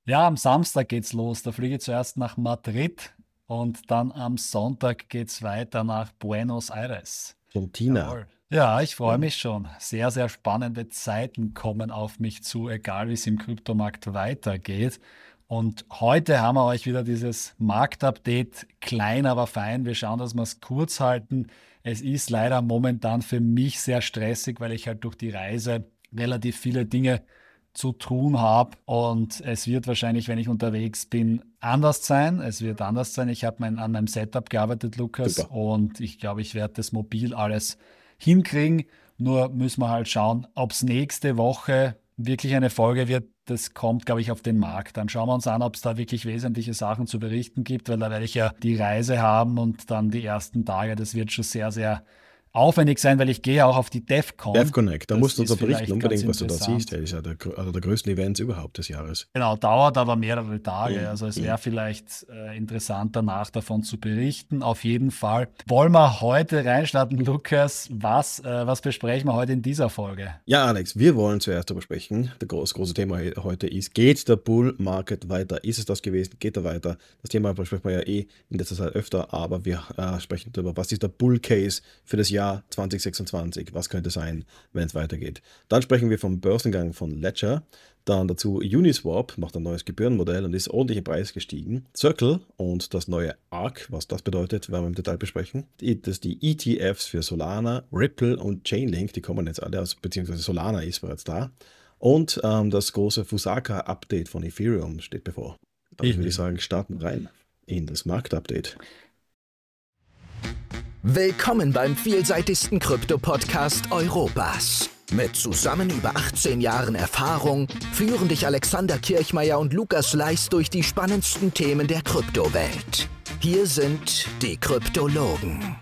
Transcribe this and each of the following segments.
Ja, am Samstag geht's los. Da fliege ich zuerst nach Madrid und dann am Sonntag geht's weiter nach Buenos Aires. Argentina. Jawohl. Ja, ich freue Ja. mich schon. Sehr, sehr spannende Zeiten kommen auf mich zu, egal wie es im Kryptomarkt weitergeht. Und heute haben wir euch wieder dieses Marktupdate, klein, aber fein. Wir schauen, dass wir es kurz halten. Es ist leider momentan für mich sehr stressig, weil ich halt durch die Reise relativ viele Dinge zu tun habe. Und es wird wahrscheinlich, wenn ich unterwegs bin, anders sein. Es wird anders sein. Ich habe an meinem Setup gearbeitet, Lukas, Super. und ich glaube, ich werde das mobil alles hinkriegen. Nur müssen wir halt schauen, ob es nächste Woche wirklich eine Folge wird. Das kommt, glaube ich, auf den Markt. Dann schauen wir uns an, ob es da wirklich wesentliche Sachen zu berichten gibt, weil da werde ich ja die Reise haben und dann die ersten Tage. Das wird schon sehr, sehr aufwendig sein, weil ich gehe auch auf die DEFCON. DevConnect, da Das musst du uns ist doch berichten, vielleicht ganz unbedingt, was du da siehst. interessant. Der ist ja einer der größten Events überhaupt des Jahres. Genau, dauert aber mehrere Tage. Mhm. Also es Mhm. wäre vielleicht interessant, danach davon zu berichten. Auf jeden Fall. Wollen wir heute reinstarten, Lukas? Was besprechen wir heute in dieser Folge? Ja, Alex, wir wollen zuerst darüber sprechen. Das große Thema heute ist, geht der Bull Market weiter? Ist es das gewesen? Geht er weiter? Das Thema besprechen wir ja in letzter Zeit öfter, aber wir sprechen darüber, was ist der Bull Case für das Jahr 2026? Was könnte sein, wenn es weitergeht? Dann sprechen wir vom Börsengang von Ledger. Dann dazu Uniswap macht ein neues Gebührenmodell und ist ordentlich im Preis gestiegen. Circle und das neue ARC, was das bedeutet, werden wir im Detail besprechen. Die ETFs für Solana, Ripple und Chainlink, die kommen jetzt alle aus, beziehungsweise Solana ist bereits da. Und das große Fusaka-Update von Ethereum steht bevor. Damit würde ich sagen, starten rein in das Marktupdate. Willkommen beim vielseitigsten Krypto-Podcast Europas. Mit zusammen über 18 Jahren Erfahrung führen dich Alexander Kirchmeier und Lukas Leis durch die spannendsten Themen der Kryptowelt. Hier sind die Kryptologen.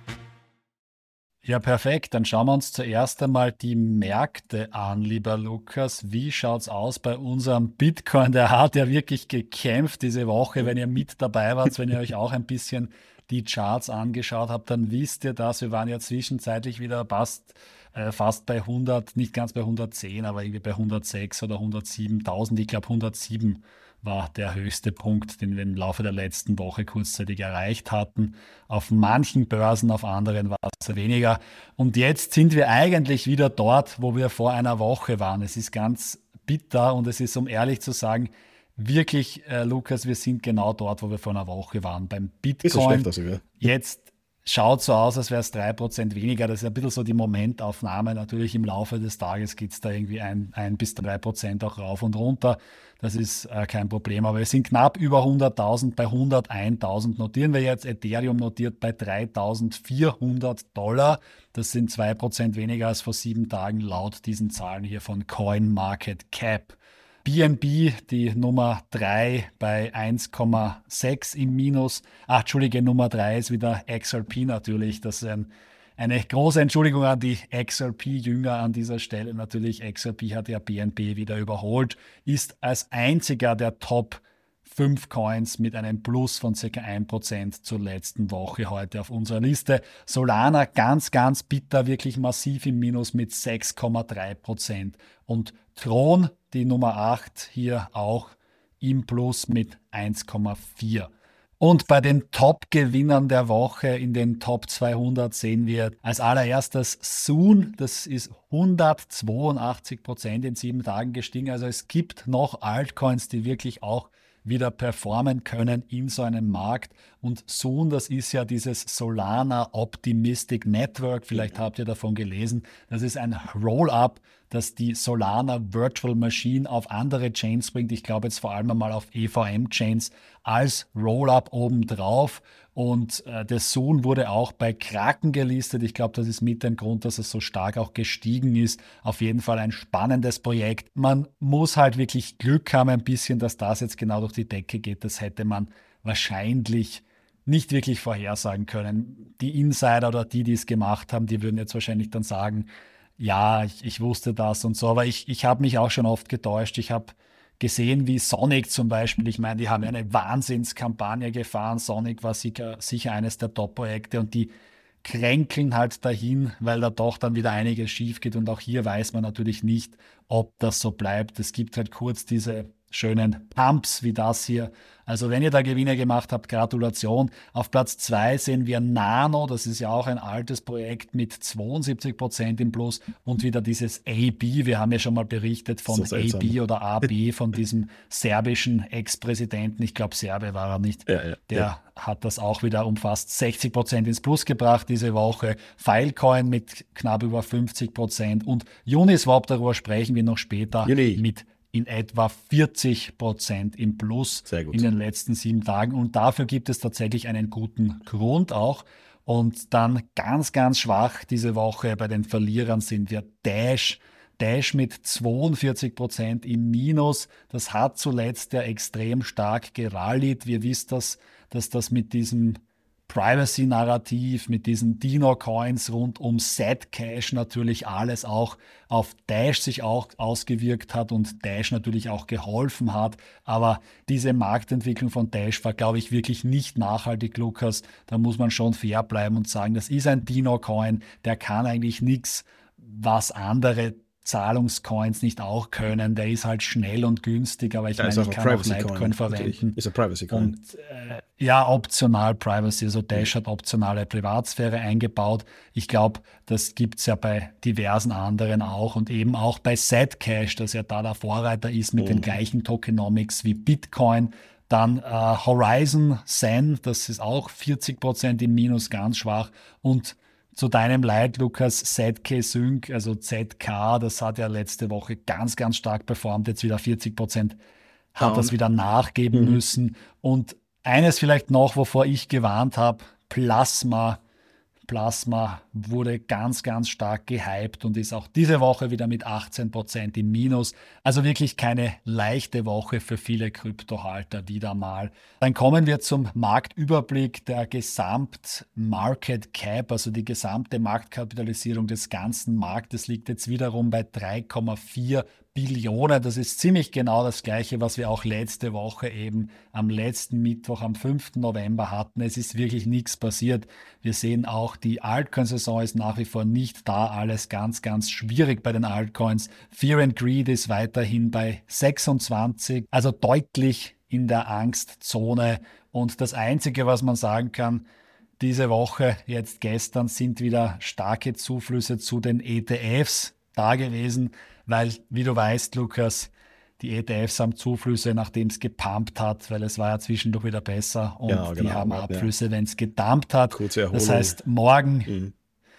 Ja, perfekt. Dann schauen wir uns zuerst einmal die Märkte an, lieber Lukas. Wie schaut's aus bei unserem Bitcoin? Der hat ja wirklich gekämpft diese Woche. Wenn ihr mit dabei wart, wenn ihr euch auch ein bisschen die Charts angeschaut habt, dann wisst ihr das. Wir waren ja zwischenzeitlich wieder fast bei 100, nicht ganz bei 110, aber irgendwie bei 106 oder 107.000. Ich glaube, 107 war der höchste Punkt, den wir im Laufe der letzten Woche kurzzeitig erreicht hatten. Auf manchen Börsen, auf anderen war es weniger. Und jetzt sind wir eigentlich wieder dort, wo wir vor einer Woche waren. Es ist ganz bitter und es ist, um ehrlich zu sagen, wirklich, Lukas, wir sind genau dort, wo wir vor einer Woche waren. Beim Ist es Bitcoin schlechter sogar? jetzt schaut so aus, als wäre es 3% weniger. Das ist ein bisschen so die Momentaufnahme. Natürlich im Laufe des Tages geht es da irgendwie 1 bis 3% auch rauf und runter. Das ist kein Problem. Aber wir sind knapp über 100.000. Bei 101.000 notieren wir jetzt. Ethereum notiert bei 3.400 Dollar. Das sind 2% weniger als vor 7 Tagen laut diesen Zahlen hier von CoinMarketCap. BNB, die Nummer 3 bei 1,6 im Minus. Ach, Entschuldige, Nummer 3 ist wieder XRP natürlich. Das ist eine große Entschuldigung an die XRP-Jünger an dieser Stelle. Natürlich, XRP hat ja BNB wieder überholt, ist als einziger der Top 5 Coins mit einem Plus von ca. 1% zur letzten Woche heute auf unserer Liste. Solana ganz, ganz bitter, wirklich massiv im Minus mit 6,3%. Und Tron, die Nummer 8, hier auch im Plus mit 1,4. Und bei den Top-Gewinnern der Woche in den Top 200 sehen wir als allererstes Soon. Das ist 182% in 7 Tagen gestiegen. Also es gibt noch Altcoins, die wirklich auch wieder performen können in so einem Markt. Und Soon, das ist ja dieses Solana Optimistic Network. Vielleicht habt ihr davon gelesen. Das ist ein Roll-up, das die Solana Virtual Machine auf andere Chains bringt. Ich glaube jetzt vor allem einmal auf EVM-Chains als Roll-up obendrauf. Und der Soon wurde auch bei Kraken gelistet. Ich glaube, das ist mit ein Grund, dass es so stark auch gestiegen ist. Auf jeden Fall ein spannendes Projekt. Man muss halt wirklich Glück haben ein bisschen, dass das jetzt genau durch die Decke geht. Das hätte man wahrscheinlich nicht wirklich vorhersagen können. Die Insider oder die es gemacht haben, die würden jetzt wahrscheinlich dann sagen, ja, ich wusste das und so, aber ich habe mich auch schon oft getäuscht. Ich habe gesehen, wie Sonic zum Beispiel, ich meine, die haben ja eine Wahnsinnskampagne gefahren. Sonic war sicher eines der Top-Projekte und die kränkeln halt dahin, weil da doch dann wieder einiges schief geht. Und auch hier weiß man natürlich nicht, ob das so bleibt. Es gibt halt kurz diese schönen Pumps wie das hier. Also wenn ihr da Gewinne gemacht habt, Gratulation. Auf Platz 2 sehen wir Nano, das ist ja auch ein altes Projekt mit 72% im Plus und wieder dieses AB. Wir haben ja schon mal berichtet von So AB oder AB, von diesem serbischen Ex-Präsidenten. Ich glaube, Serbe war er nicht. Der hat das auch wieder um fast 60% ins Plus gebracht diese Woche. Filecoin mit knapp über 50% und Uniswap, darüber sprechen wir noch später, mit in etwa 40% im Plus in den letzten 7 Tagen. Und dafür gibt es tatsächlich einen guten Grund auch. Und dann ganz, ganz schwach diese Woche bei den Verlierern sind wir Dash. Dash mit 42% im Minus. Das hat zuletzt ja extrem stark gerallied. Wir wissen, dass das mit diesem Privacy-Narrativ, mit diesen Dino-Coins rund um Zcash natürlich alles auch auf Dash sich auch ausgewirkt hat und Dash natürlich auch geholfen hat. Aber diese Marktentwicklung von Dash war, glaube ich, wirklich nicht nachhaltig, Lukas. Da muss man schon fair bleiben und sagen, das ist ein Dino-Coin, der kann eigentlich nichts, was andere Zahlungscoins nicht auch können. Der ist halt schnell und günstig, aber ich meine, ich kann auch Litecoin verwenden. Ist ein Privacy-Coin. Und optional Privacy. Also Dash hat optionale Privatsphäre eingebaut. Ich glaube, das gibt es ja bei diversen anderen auch und eben auch bei Zcash, das ja da der Vorreiter ist mit den gleichen Tokenomics wie Bitcoin. Dann Horizon Zen, das ist auch 40% im Minus, ganz schwach. Und zu deinem Leid, Lukas, ZK Sync, also ZK, das hat ja letzte Woche ganz, ganz stark performt, jetzt wieder 40%, hat das wieder nachgeben müssen. Und eines vielleicht noch, wovor ich gewarnt habe, Plasma wurde ganz, ganz stark gehypt und ist auch diese Woche wieder mit 18% im Minus. Also wirklich keine leichte Woche für viele Kryptohalter wieder mal. Dann kommen wir zum Marktüberblick der Gesamt-Market Cap, also die gesamte Marktkapitalisierung des ganzen Marktes liegt jetzt wiederum bei 3,4 Billionen. Das ist ziemlich genau das Gleiche, was wir auch letzte Woche eben am letzten Mittwoch, am 5. November hatten. Es ist wirklich nichts passiert. Wir sehen auch, die Altcoin-Saison ist nach wie vor nicht da. Alles ganz, ganz schwierig bei den Altcoins. Fear and Greed ist weiterhin bei 26, also deutlich in der Angstzone. Und das Einzige, was man sagen kann, diese Woche, jetzt gestern, sind wieder starke Zuflüsse zu den ETFs da gewesen, weil, wie du weißt, Lukas, die ETFs haben Zuflüsse, nachdem es gepumpt hat, weil es war ja zwischendurch wieder besser und die haben Abflüsse, wenn es gedumpt hat. Das heißt, heute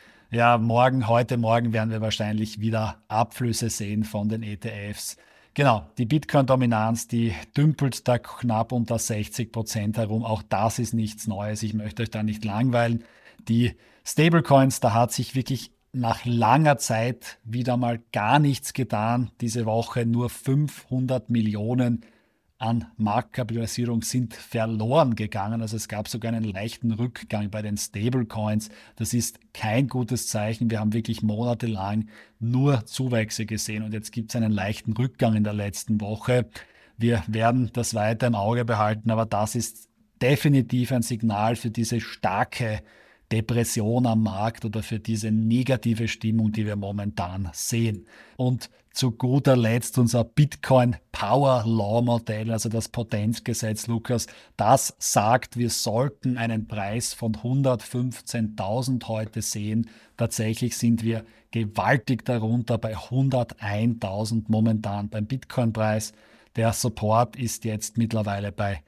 Morgen werden wir wahrscheinlich wieder Abflüsse sehen von den ETFs. Genau, die Bitcoin-Dominanz, die dümpelt da knapp unter 60% herum. Auch das ist nichts Neues. Ich möchte euch da nicht langweilen. Die Stablecoins, da hat sich wirklich nach langer Zeit wieder mal gar nichts getan. Diese Woche nur 500 Millionen an Marktkapitalisierung sind verloren gegangen. Also es gab sogar einen leichten Rückgang bei den Stablecoins. Das ist kein gutes Zeichen. Wir haben wirklich monatelang nur Zuwächse gesehen und jetzt gibt es einen leichten Rückgang in der letzten Woche. Wir werden das weiter im Auge behalten, aber das ist definitiv ein Signal für diese starke Depression am Markt oder für diese negative Stimmung, die wir momentan sehen. Und zu guter Letzt unser Bitcoin Power Law Modell, also das Potenzgesetz, Lukas, das sagt, wir sollten einen Preis von 115.000 heute sehen. Tatsächlich sind wir gewaltig darunter bei 101.000 momentan beim Bitcoin-Preis. Der Support ist jetzt mittlerweile bei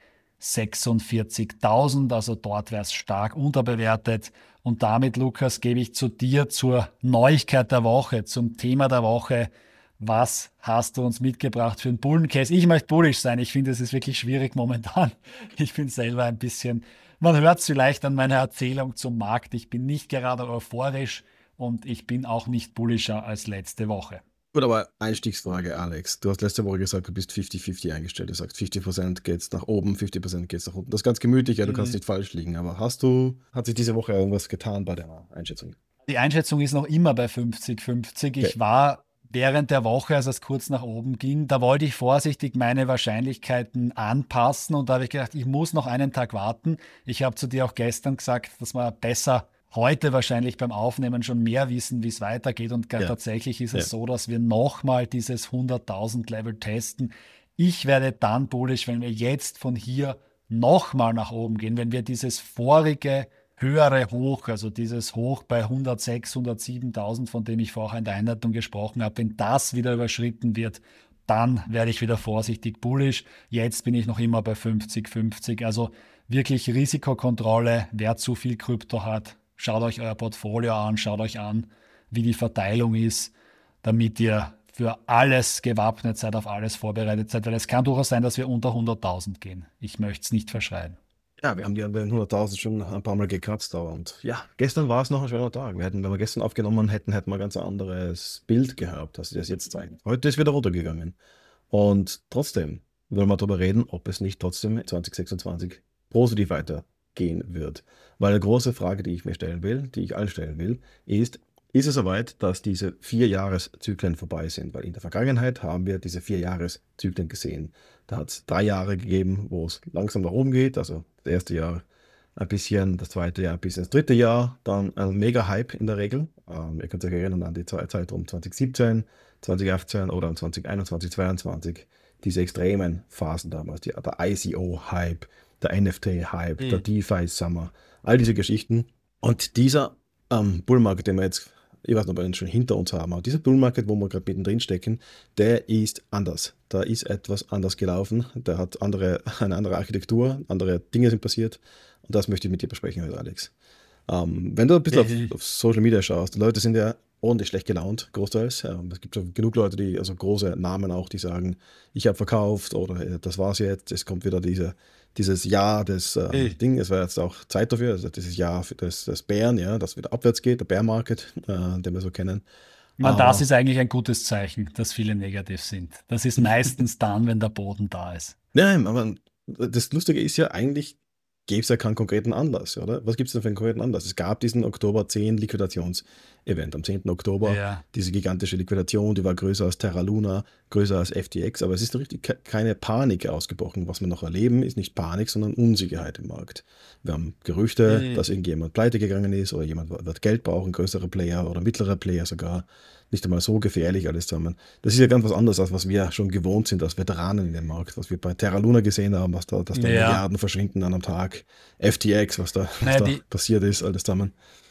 46.000, also dort wäre es stark unterbewertet. Und damit, Lukas, gebe ich zu dir zur Neuigkeit der Woche, zum Thema der Woche. Was hast du uns mitgebracht für einen Bullencase? Ich möchte bullish sein. Ich finde, es ist wirklich schwierig momentan. Ich bin selber ein bisschen, man hört es vielleicht an meiner Erzählung zum Markt. Ich bin nicht gerade euphorisch und ich bin auch nicht bullischer als letzte Woche. Gut, aber Einstiegsfrage, Alex. Du hast letzte Woche gesagt, du bist 50-50 eingestellt. Du sagst, 50% geht's nach oben, 50% geht's nach unten. Das ist ganz gemütlich, ja, du kannst nicht falsch liegen. Aber hat sich diese Woche irgendwas getan bei deiner Einschätzung? Die Einschätzung ist noch immer bei 50-50. Okay. Ich war während der Woche, als es kurz nach oben ging, da wollte ich vorsichtig meine Wahrscheinlichkeiten anpassen und da habe ich gedacht, ich muss noch einen Tag warten. Ich habe zu dir auch gestern gesagt, dass man besser heute wahrscheinlich beim Aufnehmen schon mehr wissen, wie es weitergeht und tatsächlich ist es so, dass wir nochmal dieses 100.000 Level testen. Ich werde dann bullish, wenn wir jetzt von hier nochmal nach oben gehen, wenn wir dieses vorige höhere Hoch, also dieses Hoch bei 106, 107.000, von dem ich vorher in der Einleitung gesprochen habe, wenn das wieder überschritten wird, dann werde ich wieder vorsichtig bullish. Jetzt bin ich noch immer bei 50-50. Also wirklich Risikokontrolle. Wer zu viel Krypto hat, schaut euch euer Portfolio an, schaut euch an, wie die Verteilung ist, damit ihr für alles gewappnet seid, auf alles vorbereitet seid. Weil es kann durchaus sein, dass wir unter 100.000 gehen. Ich möchte es nicht verschreien. Ja, wir haben die 100.000 schon ein paar Mal gekratzt, aber und ja, gestern war es noch ein schöner Tag. Wenn wir gestern aufgenommen hätten, hätten wir ein ganz anderes Bild gehabt, als sie das jetzt zeigen. Heute ist wieder runtergegangen. Und trotzdem wollen wir darüber reden, ob es nicht trotzdem 2026 positiv weitergehen wird. Weil eine große Frage, die ich mir stellen will, die ich allen stellen will, ist es soweit, dass diese 4-Jahreszyklen vorbei sind? Weil in der Vergangenheit haben wir diese 4-Jahreszyklen gesehen. Da hat es 3 Jahre gegeben, wo es langsam nach oben geht. Also das erste Jahr ein bisschen, das zweite Jahr bis ins dritte Jahr. Dann ein Mega-Hype in der Regel. Ihr könnt euch erinnern an die Zeit um 2017, 2018 oder um 2021, 2022. Diese extremen Phasen damals. Der ICO-Hype, der NFT-Hype, der DeFi-Summer. All diese Geschichten. Und dieser Bullmarket, den wir jetzt, ich weiß nicht, ob wir den schon hinter uns haben, aber dieser Bullmarket, wo wir gerade mittendrin stecken, der ist anders. Da ist etwas anders gelaufen. Der hat eine andere Architektur, andere Dinge sind passiert. Und das möchte ich mit dir besprechen heute, Alex. Wenn du ein bisschen auf Social Media schaust, die Leute sind ja ordentlich schlecht gelaunt, großteils. Es gibt schon genug Leute, also große Namen auch, die sagen, ich habe verkauft oder das war's jetzt, es kommt wieder dieses Jahr des Ding, es war jetzt auch Zeit dafür, also dieses Jahr des Bären, ja, das wieder abwärts geht, der Bear Market, den wir so kennen. Das ist eigentlich ein gutes Zeichen, dass viele negativ sind. Das ist meistens dann, wenn der Boden da ist. Nein, aber das Lustige ist ja, eigentlich gäbe es ja keinen konkreten Anlass, oder? Was gibt es denn für einen konkreten Anlass? Es gab diesen Oktober 10 Liquidations-Event am 10. Oktober, diese gigantische Liquidation, die war größer als Terra Luna, größer als FTX, aber es ist richtig keine Panik ausgebrochen. Was wir noch erleben, ist nicht Panik, sondern Unsicherheit im Markt. Wir haben Gerüchte, dass irgendjemand pleite gegangen ist oder jemand wird Geld brauchen, größere Player oder mittlere Player sogar. Nicht einmal so gefährlich alles zusammen. Das ist ja ganz was anderes, als was wir schon gewohnt sind als Veteranen in dem Markt, was wir bei Terra Luna gesehen haben, dass da Milliarden verschwinden an einem Tag. FTX, was da passiert ist, alles zusammen.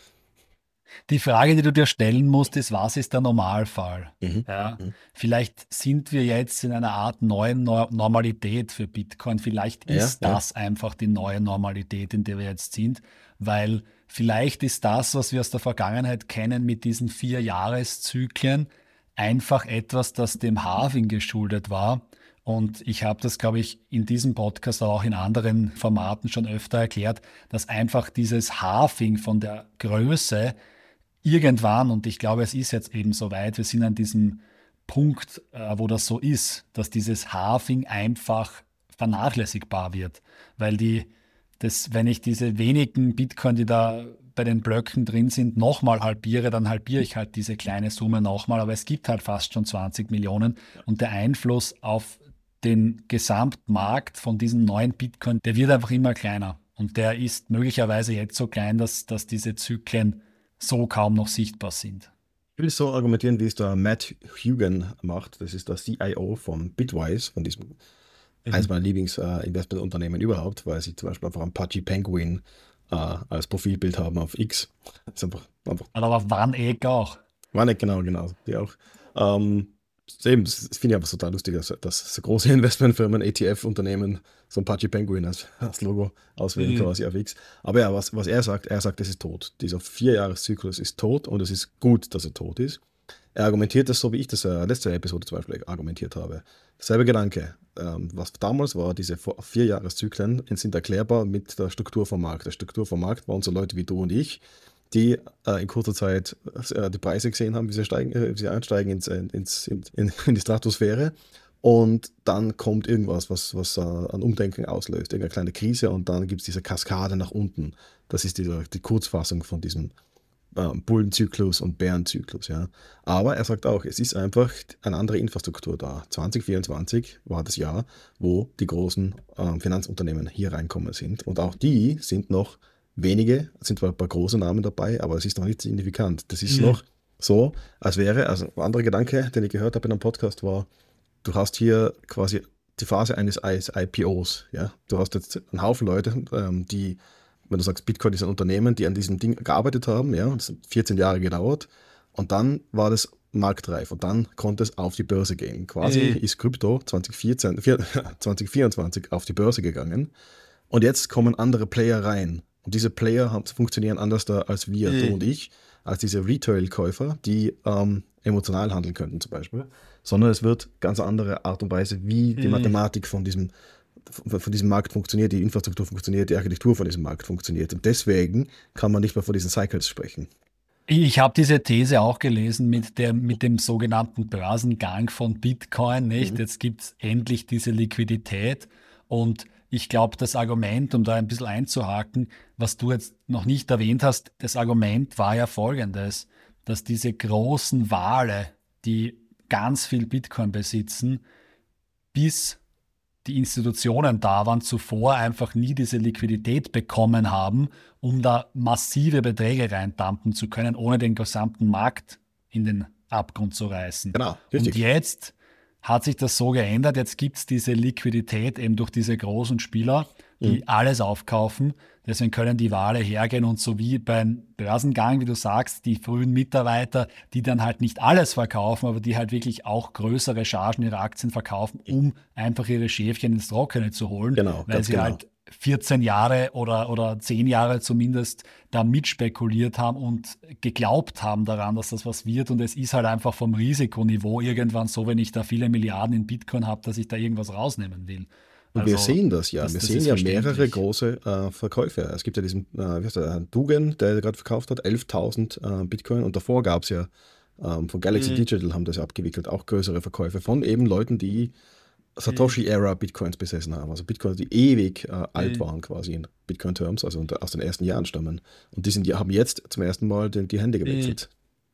Die Frage, die du dir stellen musst, ist, was ist der Normalfall? Vielleicht sind wir jetzt in einer Art neuen Normalität für Bitcoin. Vielleicht ist das einfach die neue Normalität, in der wir jetzt sind, weil vielleicht ist das, was wir aus der Vergangenheit kennen mit diesen 4-Jahreszyklen, einfach etwas, das dem Halving geschuldet war. Und ich habe das, glaube ich, in diesem Podcast, aber auch in anderen Formaten schon öfter erklärt, dass einfach dieses Halving von der Größe irgendwann, und ich glaube, es ist jetzt eben soweit, wir sind an diesem Punkt, wo das so ist, dass dieses Halving einfach vernachlässigbar wird, weil wenn ich diese wenigen Bitcoin, die da bei den Blöcken drin sind, nochmal halbiere, dann halbiere ich halt diese kleine Summe nochmal, aber es gibt halt fast schon 20 Millionen und der Einfluss auf den Gesamtmarkt von diesen neuen Bitcoin, der wird einfach immer kleiner und der ist möglicherweise jetzt so klein, dass diese Zyklen so kaum noch sichtbar sind. Ich will so argumentieren, wie es der Matt Huguen macht. Das ist der CIO von Bitwise, von diesem eines meiner Lieblings-Investmentunternehmen überhaupt, weil sie zum Beispiel einfach einen Pudgy Penguin als Profilbild haben auf X. Das ist einfach aber Vanek auch. Vanek, genau. Die auch. Das finde ich einfach total lustig, dass so große Investmentfirmen, ETF-Unternehmen so ein Pudgy Penguin als Logo auswählen quasi auf X. Aber ja, was er sagt, es ist tot. Dieser 4-Jahres-Zyklus ist tot und es ist gut, dass er tot ist. Er argumentiert das so, wie ich das letzte Episode zum Beispiel argumentiert habe. Selbe Gedanke. Was damals war, diese 4-Jahreszyklen sind erklärbar mit der Struktur vom Markt. Der Struktur vom Markt waren so Leute wie du und ich, die in kurzer Zeit die Preise gesehen haben, wie sie einsteigen in die Stratosphäre. Und dann kommt irgendwas, was an Umdenken auslöst, irgendeine kleine Krise und dann gibt es diese Kaskade nach unten. Das ist die Kurzfassung von diesem Bullenzyklus und Bärenzyklus. Ja. Aber er sagt auch, es ist einfach eine andere Infrastruktur da. 2024 war das Jahr, wo die großen Finanzunternehmen hier reinkommen sind. Und auch die sind noch wenige, sind zwar ein paar große Namen dabei, aber es ist noch nicht signifikant. Das ist noch so, als wäre, also ein anderer Gedanke, den ich gehört habe in einem Podcast war, du hast hier quasi die Phase eines IPOs. Ja? Du hast jetzt einen Haufen Leute, die, wenn du sagst, Bitcoin ist ein Unternehmen, die an diesem Ding gearbeitet haben. Ja? Das hat 14 Jahre gedauert. Und dann war das marktreif und dann konnte es auf die Börse gehen. Quasi ist Krypto 2024 auf die Börse gegangen. Und jetzt kommen andere Player rein. Und diese Player funktionieren anders da als wir, du und ich, als diese Retail-Käufer, die emotional handeln könnten zum Beispiel. Sondern es wird ganz andere Art und Weise, wie die Mathematik von diesem Markt funktioniert, die Infrastruktur funktioniert, die Architektur von diesem Markt funktioniert. Und deswegen kann man nicht mehr von diesen Cycles sprechen. Ich habe diese These auch gelesen mit dem sogenannten Börsengang von Bitcoin, nicht? Jetzt gibt es endlich diese Liquidität und ich glaube, das Argument, um da ein bisschen einzuhaken, was du jetzt noch nicht erwähnt hast, das Argument war ja folgendes, dass diese großen Wale, die ganz viel Bitcoin besitzen, bis die Institutionen da waren, zuvor einfach nie diese Liquidität bekommen haben, um da massive Beträge reindumpen zu können, ohne den gesamten Markt in den Abgrund zu reißen. Genau, richtig. Und jetzt hat sich das so geändert, jetzt gibt es diese Liquidität eben durch diese großen Spieler, die alles aufkaufen. Deswegen können die Wale hergehen und so wie beim Börsengang, wie du sagst, die frühen Mitarbeiter, die dann halt nicht alles verkaufen, aber die halt wirklich auch größere Chargen ihrer Aktien verkaufen, um einfach ihre Schäfchen ins Trockene zu holen, weil sie halt 14 Jahre oder 10 Jahre zumindest da mitspekuliert haben und geglaubt haben daran, dass das was wird. Und es ist halt einfach vom Risikoniveau irgendwann so, wenn ich da viele Milliarden in Bitcoin habe, dass ich da irgendwas rausnehmen will. Und wir sehen das ja. Wir sehen ja mehrere große Verkäufe. Es gibt ja diesen Dugan, der gerade verkauft hat, 11.000 Bitcoin. Und davor gab es ja von Galaxy Digital haben das abgewickelt, auch größere Verkäufe von eben Leuten, die Satoshi-Era Bitcoins besessen haben. Also Bitcoins, die ewig alt waren quasi in Bitcoin-Terms, also aus den ersten Jahren stammen. Und haben jetzt zum ersten Mal die Hände gewechselt.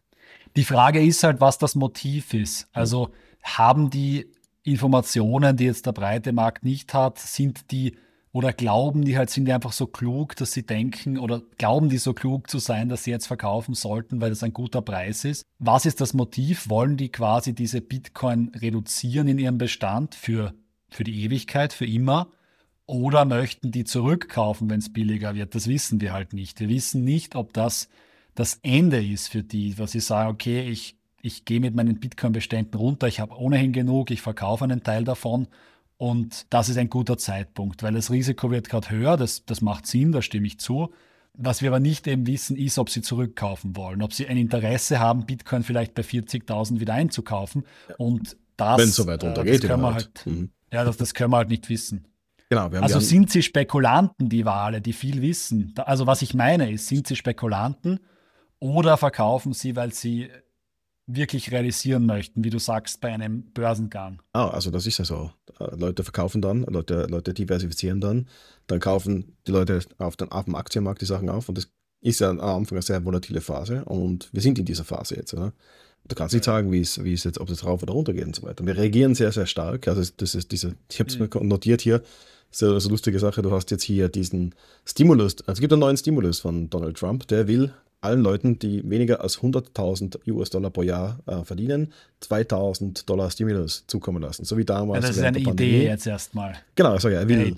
Die Frage ist halt, was das Motiv ist. Also haben die Informationen, die jetzt der breite Markt nicht hat, sind die oder glauben die halt, sind die einfach so klug, dass sie denken oder glauben die so klug zu sein, dass sie jetzt verkaufen sollten, weil das ein guter Preis ist? Was ist das Motiv? Wollen die quasi diese Bitcoin reduzieren in ihrem Bestand für die Ewigkeit, für immer? Oder möchten die zurückkaufen, wenn es billiger wird? Das wissen wir halt nicht. Wir wissen nicht, ob das Ende ist für die, was sie sagen, okay, ich gehe mit meinen Bitcoin-Beständen runter, ich habe ohnehin genug, ich verkaufe einen Teil davon und das ist ein guter Zeitpunkt, weil das Risiko wird gerade höher, das macht Sinn, da stimme ich zu. Was wir aber nicht eben wissen, ist, ob sie zurückkaufen wollen, ob sie ein Interesse haben, Bitcoin vielleicht bei 40.000 wieder einzukaufen und das, wenn es so weit runtergeht, das können wir halt, das können wir halt nicht wissen. Genau, also sind sie Spekulanten, die Wale, die viel wissen? Also was ich meine ist, sind sie Spekulanten oder verkaufen sie, weil sie wirklich realisieren möchten, wie du sagst, bei einem Börsengang? Also das ist ja so. Leute verkaufen dann, Leute diversifizieren dann kaufen die Leute auf dem Aktienmarkt die Sachen auf und das ist ja am Anfang eine sehr volatile Phase und wir sind in dieser Phase jetzt. Oder? Du kannst nicht sagen, wie es jetzt, ob es rauf oder runter geht und so weiter. Wir reagieren sehr, sehr stark. Also das ist ich habe es mir notiert hier, so eine lustige Sache, du hast jetzt hier diesen Stimulus, also es gibt einen neuen Stimulus von Donald Trump, der will allen Leuten, die weniger als $100.000 pro Jahr verdienen, $2.000 Stimulus zukommen lassen. So wie damals. Ja, das ist eine Idee jetzt erstmal. Genau, also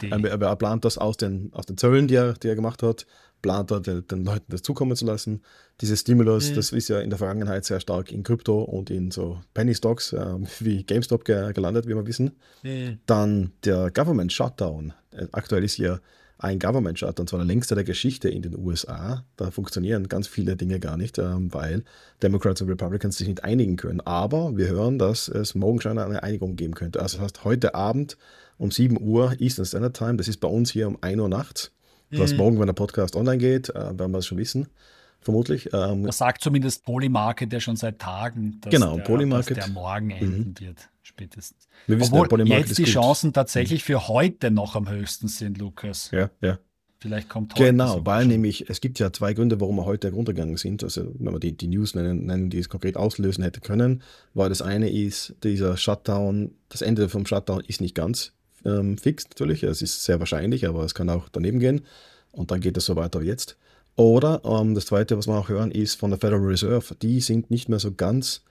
er plant das aus den Zöllen, die er gemacht hat, plant er den Leuten das zukommen zu lassen. Dieses Stimulus, das ist ja in der Vergangenheit sehr stark in Krypto und in so Penny Stocks wie GameStop gelandet, wie wir wissen. Dann der Government Shutdown. Aktuell ist hier ein Government Shutdown, zwar der längste der Geschichte in den USA. Da funktionieren ganz viele Dinge gar nicht, weil Democrats und Republicans sich nicht einigen können. Aber wir hören, dass es morgen schon eine Einigung geben könnte. Also das heißt, heute Abend um 7 Uhr Eastern Standard Time, das ist bei uns hier um 1 Uhr nachts. Das heißt, morgen, wenn der Podcast online geht, werden wir es schon wissen, vermutlich. Das sagt zumindest Polymarket ja schon seit Tagen, dass, dass der morgen enden wird, spätestens. Wir wissen, obwohl jetzt die Chancen tatsächlich für heute noch am höchsten sind, Lukas. Ja. Vielleicht kommt heute. Genau, weil nämlich, es gibt ja 2 Gründe, warum wir heute runtergegangen sind. Also wenn wir die News nennen, die es konkret auslösen hätte können, weil das eine ist, dieser Shutdown, das Ende vom Shutdown ist nicht ganz fix natürlich. Es ist sehr wahrscheinlich, aber es kann auch daneben gehen. Und dann geht es so weiter wie jetzt. Oder das Zweite, was wir auch hören, ist von der Federal Reserve. Die sind nicht mehr so ganz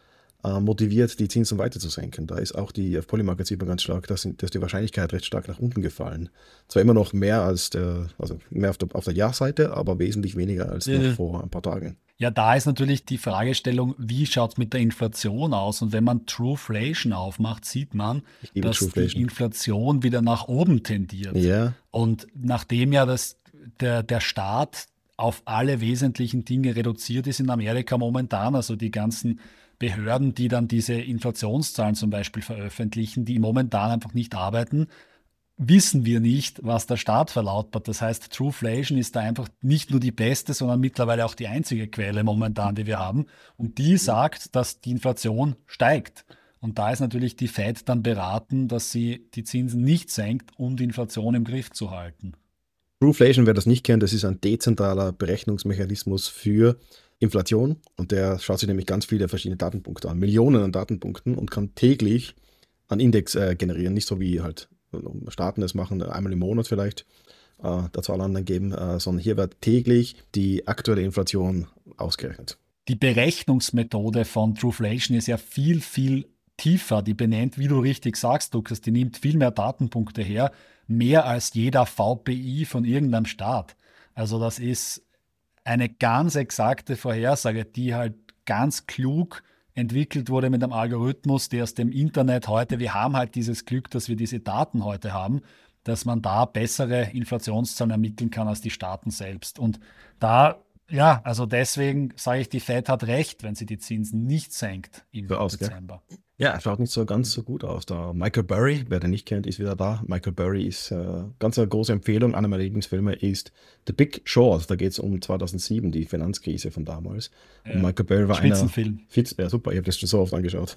motiviert, die Zinsen weiter zu senken. Da ist auch auf Polymarket sieht man ganz stark, dass die Wahrscheinlichkeit recht stark nach unten gefallen. Zwar immer noch mehr also mehr auf der Ja-Seite, aber wesentlich weniger als noch vor ein paar Tagen. Ja, da ist natürlich die Fragestellung, wie schaut es mit der Inflation aus? Und wenn man Trueflation aufmacht, sieht man, dass die Inflation wieder nach oben tendiert. Ja. Und nachdem ja der Staat auf alle wesentlichen Dinge reduziert ist in Amerika momentan, also die ganzen Behörden, die dann diese Inflationszahlen zum Beispiel veröffentlichen, die momentan einfach nicht arbeiten, wissen wir nicht, was der Staat verlautbart. Das heißt, Trueflation ist da einfach nicht nur die beste, sondern mittlerweile auch die einzige Quelle momentan, die wir haben. Und die sagt, dass die Inflation steigt. Und da ist natürlich die Fed dann beraten, dass sie die Zinsen nicht senkt, um die Inflation im Griff zu halten. Trueflation, wer das nicht kennt, das ist ein dezentraler Berechnungsmechanismus für Inflation. Und der schaut sich nämlich ganz viele verschiedene Datenpunkte an, Millionen an Datenpunkten und kann täglich einen Index generieren. Nicht so wie halt Staaten das machen, einmal im Monat vielleicht der Zahl angeben, sondern hier wird täglich die aktuelle Inflation ausgerechnet. Die Berechnungsmethode von Trueflation ist ja viel, viel tiefer. Die benennt, wie du richtig sagst, Lukas, die nimmt viel mehr Datenpunkte her, mehr als jeder VPI von irgendeinem Staat. Also das ist eine ganz exakte Vorhersage, die halt ganz klug entwickelt wurde mit einem Algorithmus, der aus dem Internet heute, wir haben halt dieses Glück, dass wir diese Daten heute haben, dass man da bessere Inflationszahlen ermitteln kann als die Staaten selbst. Und da, ja, also deswegen sage ich, die Fed hat recht, wenn sie die Zinsen nicht senkt im Dezember. Gell? Ja, schaut nicht so ganz so gut aus. Da Michael Burry, wer den nicht kennt, ist wieder da. Michael Burry ist ganz eine große Empfehlung. Einer meiner Lieblingsfilme ist The Big Short. Da geht es um 2007, die Finanzkrise von damals. Ja. Und Michael Burry war Spitzenfilm. Ja, super, ich habe das schon so oft angeschaut.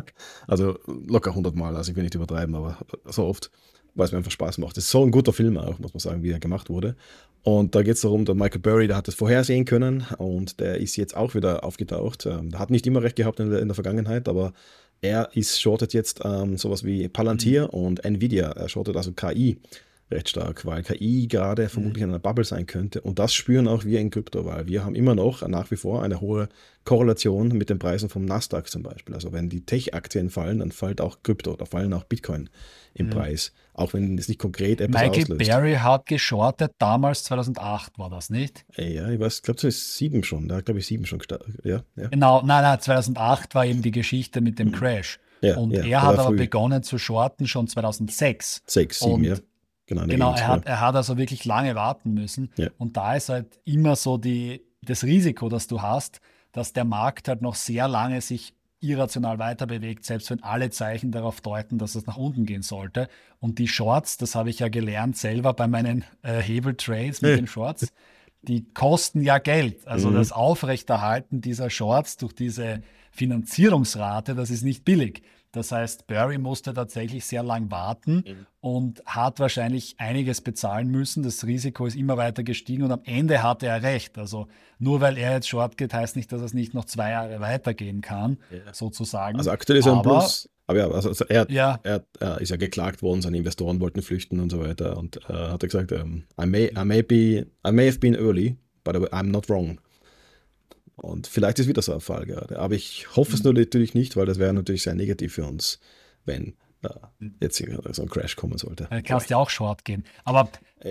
Also locker 100 Mal, also ich will nicht übertreiben, aber so oft, weil es mir einfach Spaß macht. Das ist so ein guter Film auch, muss man sagen, wie er gemacht wurde. Und da geht es darum, der Michael Burry, der hat das vorhersehen können und der ist jetzt auch wieder aufgetaucht. Der hat nicht immer recht gehabt in der Vergangenheit, aber er shortet jetzt sowas wie Palantir und Nvidia. Er shortet also KI recht stark, weil KI gerade vermutlich in einer Bubble sein könnte. Und das spüren auch wir in Krypto, weil wir haben immer noch nach wie vor eine hohe Korrelation mit den Preisen vom Nasdaq zum Beispiel. Also wenn die Tech-Aktien fallen, dann fällt auch Krypto, da fallen auch Bitcoin im Preis. Auch wenn es nicht konkret etwas auslöst. Michael Burry hat geschortet, damals 2008 war das, nicht? Ja, ich weiß, ich glaube, es ist 7 schon. Da hat, glaube ich, 7 schon gestartet. Ja. Genau, nein, 2008 war eben die Geschichte mit dem Crash. Ja, und ja, er hat aber begonnen zu shorten schon 2006. 6, 7, ja. Genau, er hat also wirklich lange warten müssen. Ja. Und da ist halt immer so das Risiko, das du hast, dass der Markt halt noch sehr lange sich irrational weiter bewegt, selbst wenn alle Zeichen darauf deuten, dass es nach unten gehen sollte. Und die Shorts, das habe ich ja gelernt selber bei meinen Hebeltrades mit den Shorts, die kosten ja Geld. Also das Aufrechterhalten dieser Shorts durch diese Finanzierungsrate, das ist nicht billig. Das heißt, Burry musste tatsächlich sehr lang warten und hat wahrscheinlich einiges bezahlen müssen. Das Risiko ist immer weiter gestiegen und am Ende hatte er recht. Also nur weil er jetzt short geht, heißt nicht, dass es nicht noch 2 Jahre weitergehen kann, sozusagen. Also aktuell ist er ein Plus. Aber ja, also er ist ja geklagt worden, seine Investoren wollten flüchten und so weiter. Und hat er gesagt, I may have been early, but I'm not wrong. Und vielleicht ist wieder so ein Fall gerade. Aber ich hoffe es natürlich nicht, weil das wäre natürlich sehr negativ für uns, wenn jetzt so ein Crash kommen sollte. Du kannst ja auch short gehen. Aber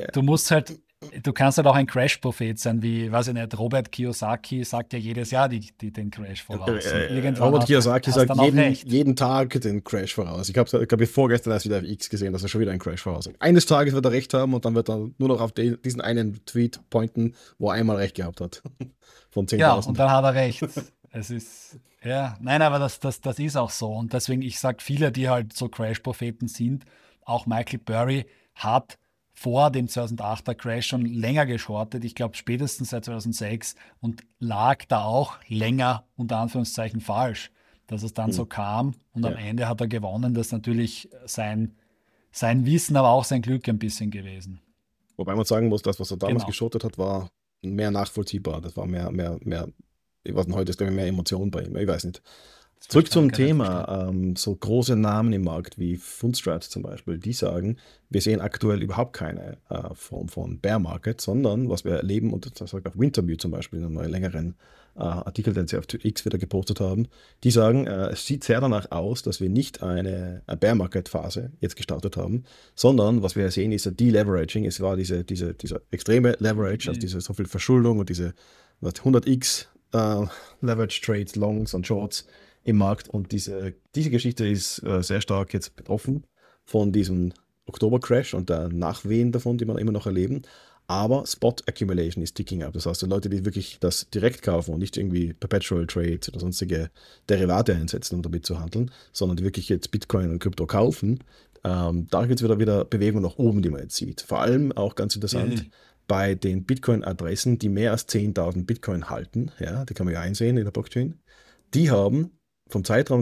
du kannst halt auch ein Crash-Prophet sein, wie, weiß ich nicht, Robert Kiyosaki sagt ja jedes Jahr den Crash voraus. Robert Kiyosaki sagt jeden Tag den Crash voraus. Ich habe vorgestern erst wieder auf X gesehen, dass er schon wieder einen Crash voraus sagt. Eines Tages wird er recht haben und dann wird er nur noch auf diesen einen Tweet pointen, wo er einmal recht gehabt hat. Von 10.000. Ja, und dann hat er recht. Es ist, nein, aber das ist auch so. Und deswegen, ich sage, viele, die halt so Crash-Propheten sind, auch Michael Burry hat vor dem 2008er Crash schon länger geschortet, ich glaube spätestens seit 2006 und lag da auch länger unter Anführungszeichen falsch, dass es dann so kam und am Ende hat er gewonnen. Das ist natürlich sein Wissen, aber auch sein Glück ein bisschen gewesen. Wobei man sagen muss, das, was er damals geschortet hat, war mehr nachvollziehbar. Das war mehr ich weiß nicht, heute ist glaube ich mehr Emotion bei ihm, ich weiß nicht. Zurück zum Thema, so große Namen im Markt wie Fundstrat zum Beispiel, die sagen, wir sehen aktuell überhaupt keine Form von Bear Market, sondern was wir erleben, und das sagt auch Wintermute zum Beispiel in einem neuen längeren Artikel, den sie auf X wieder gepostet haben, die sagen, es sieht sehr danach aus, dass wir nicht eine Bear Market Phase jetzt gestartet haben, sondern was wir sehen ist ein Deleveraging. Es war dieser extreme Leverage, also diese so viel Verschuldung und diese 100x Leverage Trades, Longs und Shorts im Markt, und diese Geschichte ist sehr stark jetzt betroffen von diesem Oktober-Crash und der Nachwehen davon, die wir immer noch erleben. Aber Spot Accumulation ist ticking up. Das heißt, die Leute, die wirklich das direkt kaufen und nicht irgendwie Perpetual Trades oder sonstige Derivate einsetzen, um damit zu handeln, sondern die wirklich jetzt Bitcoin und Krypto kaufen, da gibt es wieder Bewegung nach oben, die man jetzt sieht. Vor allem auch ganz interessant, bei den Bitcoin-Adressen, die mehr als 10.000 Bitcoin halten, ja, die kann man ja einsehen in der Blockchain, die haben vom Zeitraum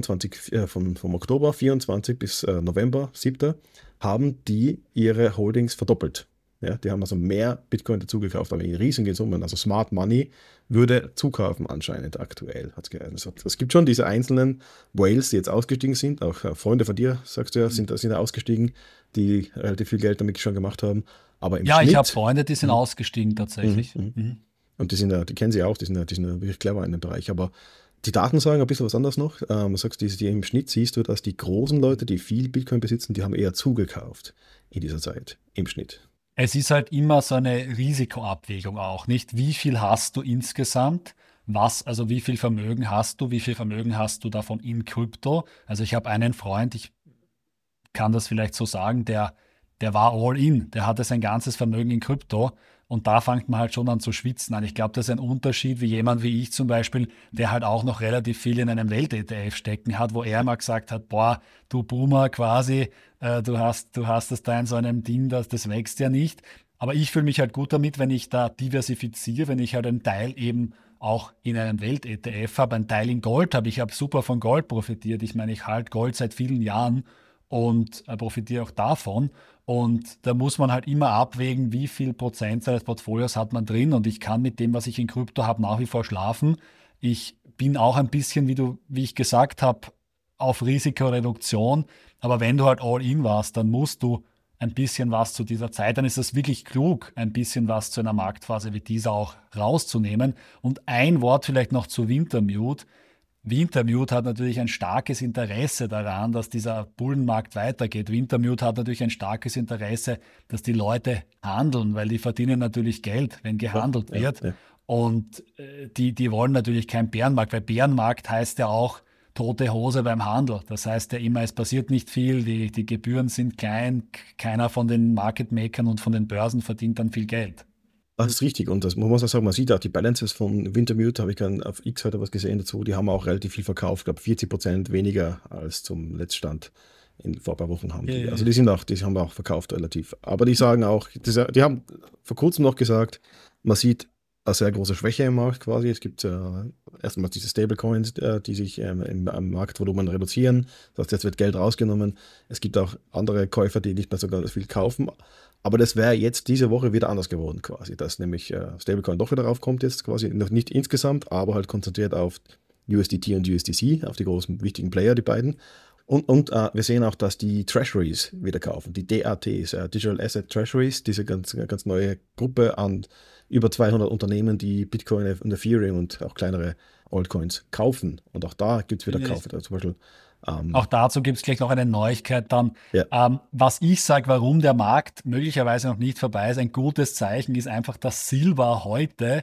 vom Oktober 24 bis November 7. haben die ihre Holdings verdoppelt. Ja, die haben also mehr Bitcoin dazugekauft, aber in riesigen Summen. Also Smart Money würde zukaufen anscheinend aktuell. Es gibt schon diese einzelnen Whales, die jetzt ausgestiegen sind. Auch Freunde von dir, sagst du ja, sind ausgestiegen, die relativ viel Geld damit schon gemacht haben. Aber im Schnitt, ich habe Freunde, die sind ausgestiegen tatsächlich. Und die kennen sie auch, die sind wirklich clever in dem Bereich. Aber die Daten sagen ein bisschen was anderes noch. Du sagst, im Schnitt siehst du, dass die großen Leute, die viel Bitcoin besitzen, die haben eher zugekauft in dieser Zeit, im Schnitt. Es ist halt immer so eine Risikoabwägung auch, nicht? Wie viel hast du insgesamt? Also wie viel Vermögen hast du? Wie viel Vermögen hast du davon in Krypto? Also ich habe einen Freund, ich kann das vielleicht so sagen, der war all in, der hatte sein ganzes Vermögen in Krypto, und da fängt man halt schon an zu schwitzen an. Ich glaube, das ist ein Unterschied wie jemand wie ich zum Beispiel, der halt auch noch relativ viel in einem Welt-ETF stecken hat, wo er immer gesagt hat, boah, du Boomer quasi, du hast das da in so einem Ding, das wächst ja nicht. Aber ich fühle mich halt gut damit, wenn ich da diversifiziere, wenn ich halt einen Teil eben auch in einem Welt-ETF habe, einen Teil in Gold habe. Ich habe super von Gold profitiert. Ich meine, ich halte Gold seit vielen Jahren und profitiere auch davon. Und da muss man halt immer abwägen, wie viel Prozent seines Portfolios hat man drin. Und ich kann mit dem, was ich in Krypto habe, nach wie vor schlafen. Ich bin auch ein bisschen, wie ich gesagt habe, auf Risikoreduktion. Aber wenn du halt all in warst, dann musst du ein bisschen was zu dieser Zeit, dann ist es wirklich klug, ein bisschen was zu einer Marktphase wie dieser auch rauszunehmen. Und ein Wort vielleicht noch zu Wintermute. Wintermute hat natürlich ein starkes Interesse daran, dass dieser Bullenmarkt weitergeht. Wintermute hat natürlich ein starkes Interesse, dass die Leute handeln, weil die verdienen natürlich Geld, wenn gehandelt wird. Ja. Und die wollen natürlich keinen Bärenmarkt, weil Bärenmarkt heißt ja auch tote Hose beim Handel. Das heißt ja immer, es passiert nicht viel, die Gebühren sind klein, keiner von den Market Makern und von den Börsen verdient dann viel Geld. Das ist richtig, und das muss man sagen, man sieht auch die Balances von Wintermute, habe ich auf X heute was gesehen dazu, die haben auch relativ viel verkauft, ich glaube 40% weniger als zum Letztstand vor ein paar Wochen haben die. Also die haben auch verkauft relativ, aber die sagen auch, die haben vor kurzem noch gesagt, man sieht eine sehr große Schwäche im Markt quasi. Es gibt erstmal diese Stablecoins, die sich im Marktvolumen reduzieren, das heißt, jetzt wird Geld rausgenommen. Es gibt auch andere Käufer, die nicht mehr so ganz viel kaufen. Aber das wäre jetzt diese Woche wieder anders geworden quasi, dass nämlich Stablecoin doch wieder raufkommt jetzt quasi, noch nicht insgesamt, aber halt konzentriert auf USDT und USDC, auf die großen wichtigen Player, die beiden. Und wir sehen auch, dass die Treasuries wieder kaufen, die DATs, Digital Asset Treasuries, diese ganz neue Gruppe an über 200 Unternehmen, die Bitcoin und Ethereum und auch kleinere Altcoins kaufen. Und auch da gibt es wieder Kaufe. Also zum Beispiel auch dazu gibt es gleich noch eine Neuigkeit dann. Ja. Was ich sage, warum der Markt möglicherweise noch nicht vorbei ist, ein gutes Zeichen ist einfach, dass Silber heute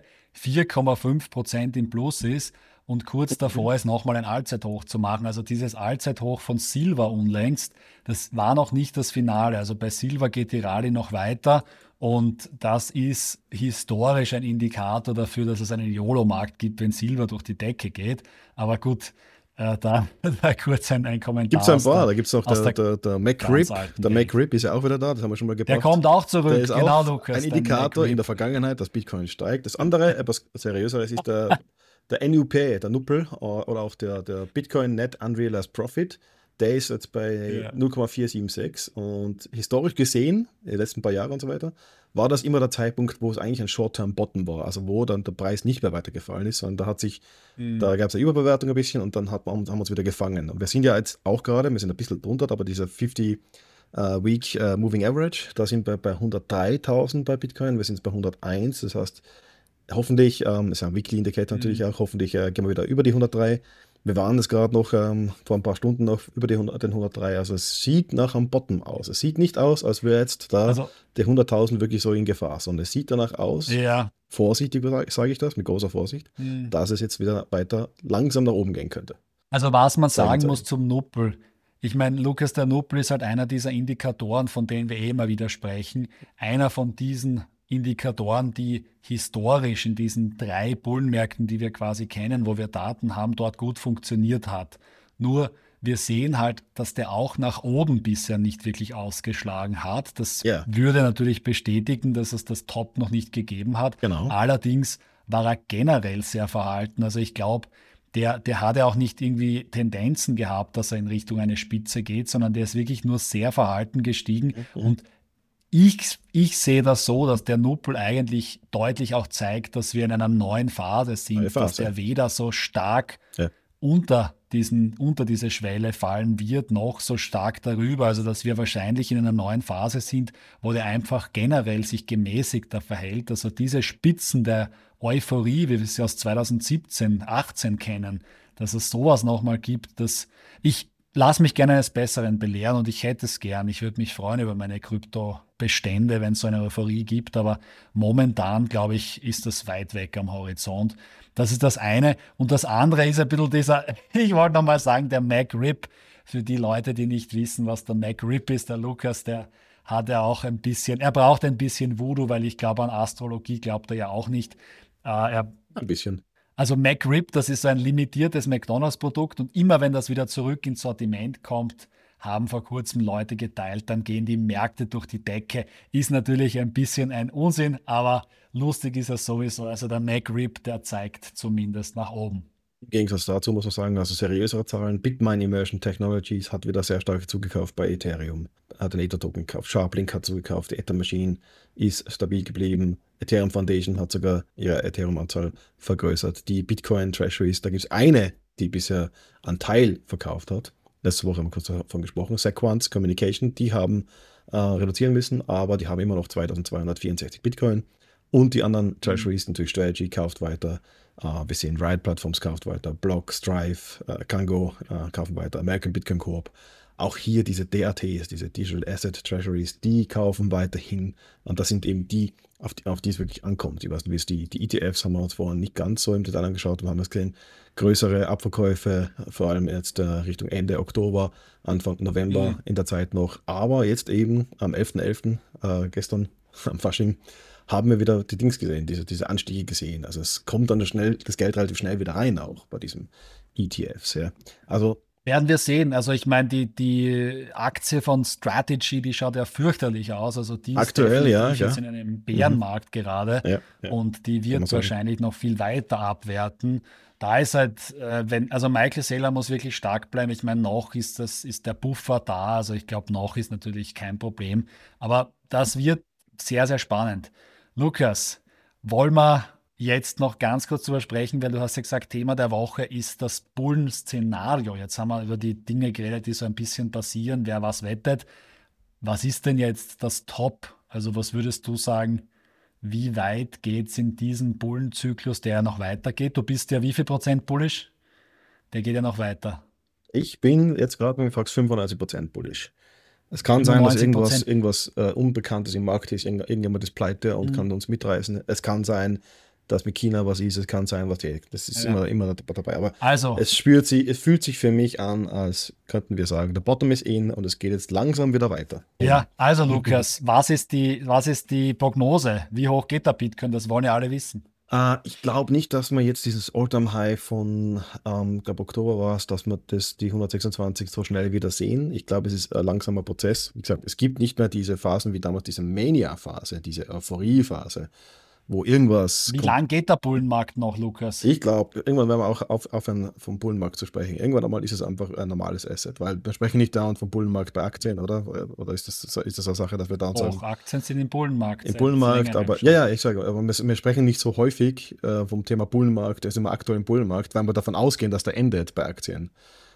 4,5% im Plus ist und kurz davor ist, nochmal ein Allzeithoch zu machen. Also dieses Allzeithoch von Silber unlängst, das war noch nicht das Finale. Also bei Silber geht die Rallye noch weiter. Und das ist historisch ein Indikator dafür, dass es einen YOLO-Markt gibt, wenn Silber durch die Decke geht. Aber gut, da kurz ein Kommentar. Gibt es ein paar, da gibt es auch der MacRib. Der MacRib ist ja auch wieder da, das haben wir schon mal gebracht. Der kommt auch zurück, der ist genau, auch Lukas. Ein Indikator in der Vergangenheit, dass Bitcoin steigt. Das andere, etwas seriöseres, ist der NUP, der Nuppel, oder auch der Bitcoin Net Unrealized Profit. der ist jetzt bei 0,476 und historisch gesehen, die letzten paar Jahre und so weiter, war das immer der Zeitpunkt, wo es eigentlich ein Short-Term-Bottom war, also wo dann der Preis nicht mehr weitergefallen ist, sondern da gab es eine Überbewertung ein bisschen und dann haben wir uns wieder gefangen. Und wir sind ja jetzt auch gerade, wir sind ein bisschen drunter, aber dieser 50 Week Moving Average, da sind wir bei 103.000 bei Bitcoin, wir sind jetzt bei 101, das heißt, hoffentlich, das ist ein Weekly Indicator natürlich auch, hoffentlich gehen wir wieder über die 103. Wir waren es gerade noch vor ein paar Stunden noch über den 103, also es sieht nach einem Bottom aus. Es sieht nicht aus, als wäre jetzt da die 100.000 wirklich so in Gefahr, sondern es sieht danach aus, vorsichtig sage ich das, mit großer Vorsicht, dass es jetzt wieder weiter langsam nach oben gehen könnte. Also was man sagen muss zum Nuppel, ich meine, Lukas, der Nuppel ist halt einer dieser Indikatoren, von denen wir immer wieder sprechen, einer von diesen Indikatoren, die historisch in diesen 3 Bullenmärkten, die wir quasi kennen, wo wir Daten haben, dort gut funktioniert hat. Nur wir sehen halt, dass der auch nach oben bisher nicht wirklich ausgeschlagen hat. Das würde natürlich bestätigen, dass es das Top noch nicht gegeben hat. Genau. Allerdings war er generell sehr verhalten. Also ich glaube, der hat ja auch nicht irgendwie Tendenzen gehabt, dass er in Richtung eine Spitze geht, sondern der ist wirklich nur sehr verhalten gestiegen. Und ich sehe das so, dass der Nuppel eigentlich deutlich auch zeigt, dass wir in einer neuen Phase sind, dass der weder so stark unter diese Schwelle fallen wird, noch so stark darüber. Also dass wir wahrscheinlich in einer neuen Phase sind, wo der einfach generell sich gemäßigter verhält. Also diese Spitzen der Euphorie, wie wir sie aus 2017, 18 kennen, dass es sowas nochmal gibt, dass ich lasse mich gerne eines Besseren belehren und ich hätte es gern. Ich würde mich freuen über meine Kryptobestände, wenn es so eine Euphorie gibt, aber momentan, glaube ich, ist das weit weg am Horizont. Das ist das eine. Und das andere ist ein bisschen dieser, ich wollte nochmal sagen, der MacRip. Für die Leute, die nicht wissen, was der MacRip ist, der Lukas, der hat ja auch ein bisschen, er braucht ein bisschen Voodoo, weil ich glaube, an Astrologie glaubt er ja auch nicht. Ein bisschen. Also MacRib, das ist so ein limitiertes McDonalds-Produkt und immer wenn das wieder zurück ins Sortiment kommt, haben vor kurzem Leute geteilt, dann gehen die Märkte durch die Decke. Ist natürlich ein bisschen ein Unsinn, aber lustig ist es sowieso. Also der MacRib, der zeigt zumindest nach oben. Im Gegensatz dazu muss man sagen, also seriösere Zahlen, Bitmine Immersion Technologies hat wieder sehr stark zugekauft bei Ethereum, hat den Ether-Token gekauft, Sharplink hat zugekauft, die Ether Machine ist stabil geblieben, Ethereum Foundation hat sogar ihre Ethereum-Anzahl vergrößert. Die Bitcoin Treasuries, da gibt es eine, die bisher einen Teil verkauft hat, letzte Woche haben wir kurz davon gesprochen, Sequans Communication, die haben reduzieren müssen, aber die haben immer noch 2264 Bitcoin. Und die anderen Treasuries, natürlich Strategy kauft weiter, wir sehen Riot Platforms kauft weiter, Block, Strive, Kango kaufen weiter, American Bitcoin Corp. Auch hier diese DATs, diese Digital Asset Treasuries, die kaufen weiterhin. Und das sind eben die, auf die es wirklich ankommt. Ich weiß nicht, wie es die ETFs haben wir uns vorhin nicht ganz so im Detail angeschaut, wir haben es gesehen, größere Abverkäufe, vor allem jetzt Richtung Ende Oktober, Anfang November in der Zeit noch. Aber jetzt eben am 11.11., gestern am Fasching, haben wir wieder die Dings gesehen, diese Anstiege gesehen. Also es kommt dann das Geld relativ schnell wieder rein, auch bei diesen ETFs. Ja. Also werden wir sehen. Also ich meine, die Aktie von Strategy, die schaut ja fürchterlich aus. Also die ist aktuell, jetzt in einem Bärenmarkt gerade und die wird sagen. wahrscheinlich noch viel weiter abwerten. Da ist halt, also Michael Saylor muss wirklich stark bleiben. Ich meine, noch ist der Buffer da. Also ich glaube, noch ist natürlich kein Problem. Aber das wird sehr, sehr spannend. Lukas, wollen wir jetzt noch ganz kurz drüber sprechen, weil du hast ja gesagt, Thema der Woche ist das Bullen-Szenario. Jetzt haben wir über die Dinge geredet, die so ein bisschen passieren, wer was wettet. Was ist denn jetzt das Top? Also was würdest du sagen, wie weit geht es in diesem Bullenzyklus, der ja noch weitergeht? Du bist ja wie viel Prozent bullish? Der geht ja noch weiter. Ich bin jetzt gerade, wenn du fragst, 95% bullish. Es kann sein, dass irgendwas Unbekanntes im Markt ist, irgendjemand ist pleite und kann uns mitreißen. Es kann sein, dass mit China was ist, es kann sein, was das ist immer dabei. Aber also, es fühlt sich für mich an, als könnten wir sagen, der Bottom ist in und es geht jetzt langsam wieder weiter. Ja, also Lukas, was ist die Prognose? Wie hoch geht der Bitcoin? Das wollen ja alle wissen. Ich glaube nicht, dass man jetzt dieses All-Time-High von, glaube Oktober war es, dass wir die 126 so schnell wieder sehen. Ich glaube, es ist ein langsamer Prozess. Wie gesagt, es gibt nicht mehr diese Phasen wie damals, diese Mania-Phase, diese Euphorie-Phase, wo irgendwas Wie lang geht der Bullenmarkt noch, Lukas? Ich glaube, irgendwann werden wir auch aufhören, vom Bullenmarkt zu sprechen. Irgendwann einmal ist es einfach ein normales Asset, weil wir sprechen nicht dauernd vom Bullenmarkt bei Aktien, oder? Oder ist das eine Sache, dass wir dauernd sagen, Auch Aktien sind im Bullenmarkt. im seit Bullenmarkt, längerem aber schon. ja, ich sage, aber wir sprechen nicht so häufig vom Thema Bullenmarkt, also im aktuellen Bullenmarkt, weil wir davon ausgehen, dass der endet bei Aktien.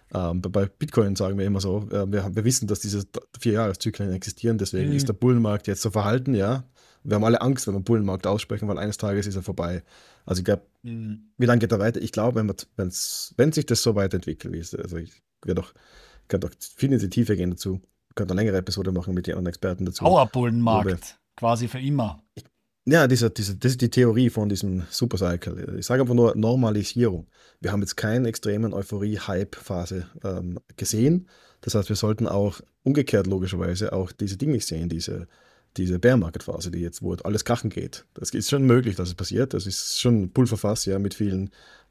Bei Bitcoin sagen wir immer so, wir wissen, dass diese 4-Jahreszyklen existieren, deswegen ist der Bullenmarkt jetzt so verhalten, ja. Wir haben alle Angst, wenn wir Bullenmarkt aussprechen, weil eines Tages ist er vorbei. Also ich glaube, wie lange geht er weiter? Ich glaube, wenn sich das so weiterentwickelt, wie es, also ich könnte auch viel in die Tiefe gehen dazu, könnte eine längere Episode machen mit den anderen Experten dazu. Dauerbullenmarkt, quasi für immer. Ja, das ist die Theorie von diesem Supercycle. Ich sage einfach nur Normalisierung. Wir haben jetzt keine extremen Euphorie-Hype-Phase gesehen. Das heißt, wir sollten auch umgekehrt logischerweise auch diese Dinge sehen, diese Bear-Market-Phase, wo alles krachen geht. Das ist schon möglich, dass es passiert. Das ist schon ein Pulverfass, ja, mit vielen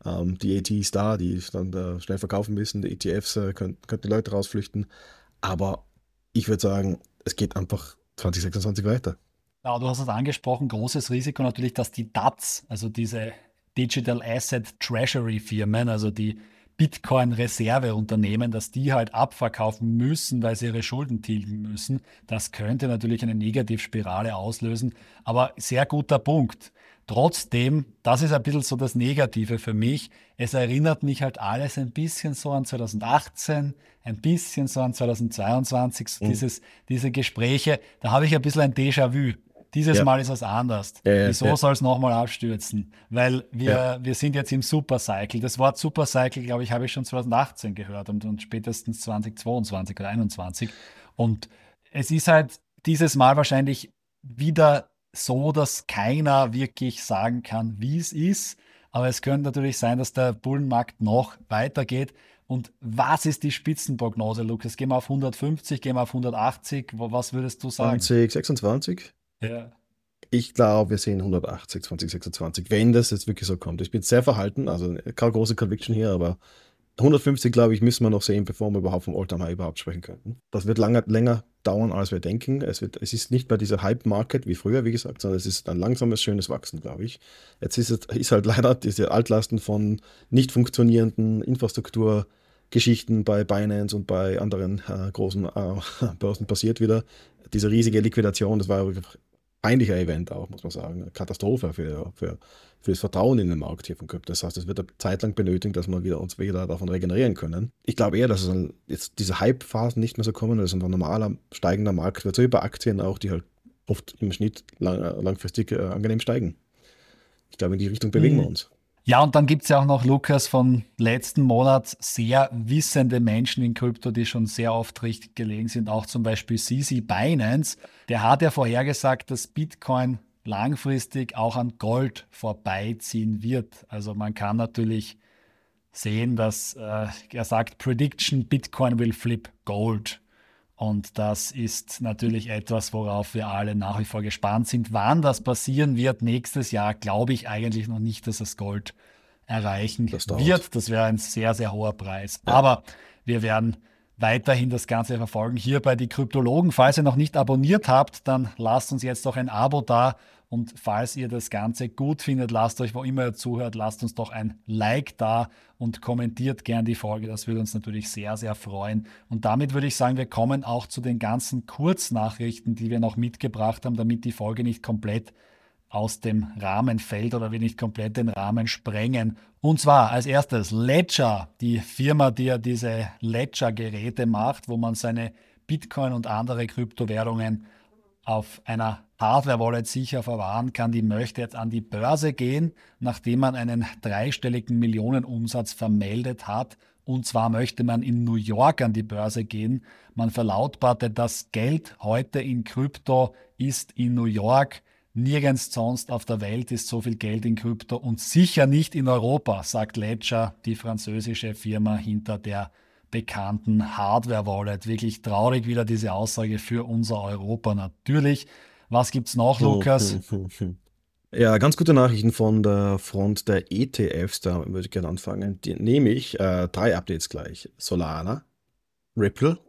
DATs da, die dann schnell verkaufen müssen. Die ETFs können die Leute rausflüchten. Aber ich würde sagen, es geht einfach 2026 weiter. Ja, du hast es angesprochen, großes Risiko natürlich, dass die DATs, also diese Digital Asset Treasury Firmen, also die Bitcoin-Reserveunternehmen, dass die halt abverkaufen müssen, weil sie ihre Schulden tilgen müssen. Das könnte natürlich eine Negativspirale auslösen, aber sehr guter Punkt. Trotzdem, das ist ein bisschen so das Negative für mich. Es erinnert mich halt alles ein bisschen so an 2018, ein bisschen so an 2022, so diese Gespräche. Da habe ich ein bisschen ein Déjà-vu. Dieses Ja. Mal ist es anders. Ja, Wieso ja. soll es nochmal abstürzen? Weil wir sind jetzt im Supercycle. Das Wort Supercycle, glaube ich, habe ich schon 2018 gehört und spätestens 2022 oder 2021. Und es ist halt dieses Mal wahrscheinlich wieder so, dass keiner wirklich sagen kann, wie es ist. Aber es könnte natürlich sein, dass der Bullenmarkt noch weitergeht. Und was ist die Spitzenprognose, Lukas? Gehen wir auf 150, gehen wir auf 180? Was würdest du sagen? 2026? Ja. Ich glaube, wir sehen 180 2026, wenn das jetzt wirklich so kommt. Ich bin sehr verhalten, also keine große Conviction hier, aber 150, glaube ich, müssen wir noch sehen, bevor wir überhaupt vom All-Time-High überhaupt sprechen könnten. Das wird länger dauern, als wir denken. Es ist nicht bei dieser Hype-Market wie früher, wie gesagt, sondern es ist ein langsames, schönes Wachsen, glaube ich. Jetzt ist halt leider diese Altlasten von nicht funktionierenden Infrastrukturgeschichten bei Binance und bei anderen großen Börsen passiert wieder. Diese riesige Liquidation, das war peinlicher Event auch, muss man sagen. Eine Katastrophe für das Vertrauen in den Markt hier von Krypto. Das heißt, es wird eine Zeit lang benötigen, dass wir uns wieder davon regenerieren können. Ich glaube eher, dass es jetzt diese Hype-Phasen nicht mehr so kommen, dass es ein normaler, steigender Markt wird, so wie bei Aktien auch, die halt oft im Schnitt langfristig angenehm steigen. Ich glaube, in die Richtung bewegen wir uns. Ja, und dann gibt es ja auch noch, Lukas, von letzten Monat sehr wissende Menschen in Krypto, die schon sehr oft richtig gelegen sind, auch zum Beispiel CZ Binance. Der hat ja vorhergesagt, dass Bitcoin langfristig auch an Gold vorbeiziehen wird. Also man kann natürlich sehen, dass er sagt, Prediction, Bitcoin will flip Gold. Und das ist natürlich etwas, worauf wir alle nach wie vor gespannt sind. Wann das passieren wird nächstes Jahr, glaube ich eigentlich noch nicht, dass es Gold erreichen wird. Das wäre ein sehr, sehr hoher Preis. Ja. Aber wir werden weiterhin das Ganze verfolgen. Hier bei die Kryptologen, falls ihr noch nicht abonniert habt, dann lasst uns jetzt doch ein Abo da. Und falls ihr das Ganze gut findet, lasst euch, wo immer ihr zuhört, lasst uns doch ein Like da und kommentiert gern die Folge. Das würde uns natürlich sehr, sehr freuen. Und damit würde ich sagen, wir kommen auch zu den ganzen Kurznachrichten, die wir noch mitgebracht haben, damit die Folge nicht komplett aus dem Rahmen fällt oder wir nicht komplett den Rahmen sprengen. Und zwar als erstes Ledger, die Firma, die ja diese Ledger-Geräte macht, wo man seine Bitcoin und andere Kryptowährungen auf einer Hardware-Wallet sicher verwahren kann, die möchte jetzt an die Börse gehen, nachdem man einen dreistelligen Millionenumsatz vermeldet hat. Und zwar möchte man in New York an die Börse gehen. Man verlautbarte, das Geld heute in Krypto ist in New York. Nirgends sonst auf der Welt ist so viel Geld in Krypto und sicher nicht in Europa, sagt Ledger, die französische Firma hinter der bekannten Hardware-Wallet. Wirklich traurig wieder diese Aussage für unser Europa natürlich. Was gibt's noch, Lukas? Ja, ganz gute Nachrichten von der Front der ETFs, da würde ich gerne anfangen. Die nehme ich 3 Updates gleich. Solana, Ripple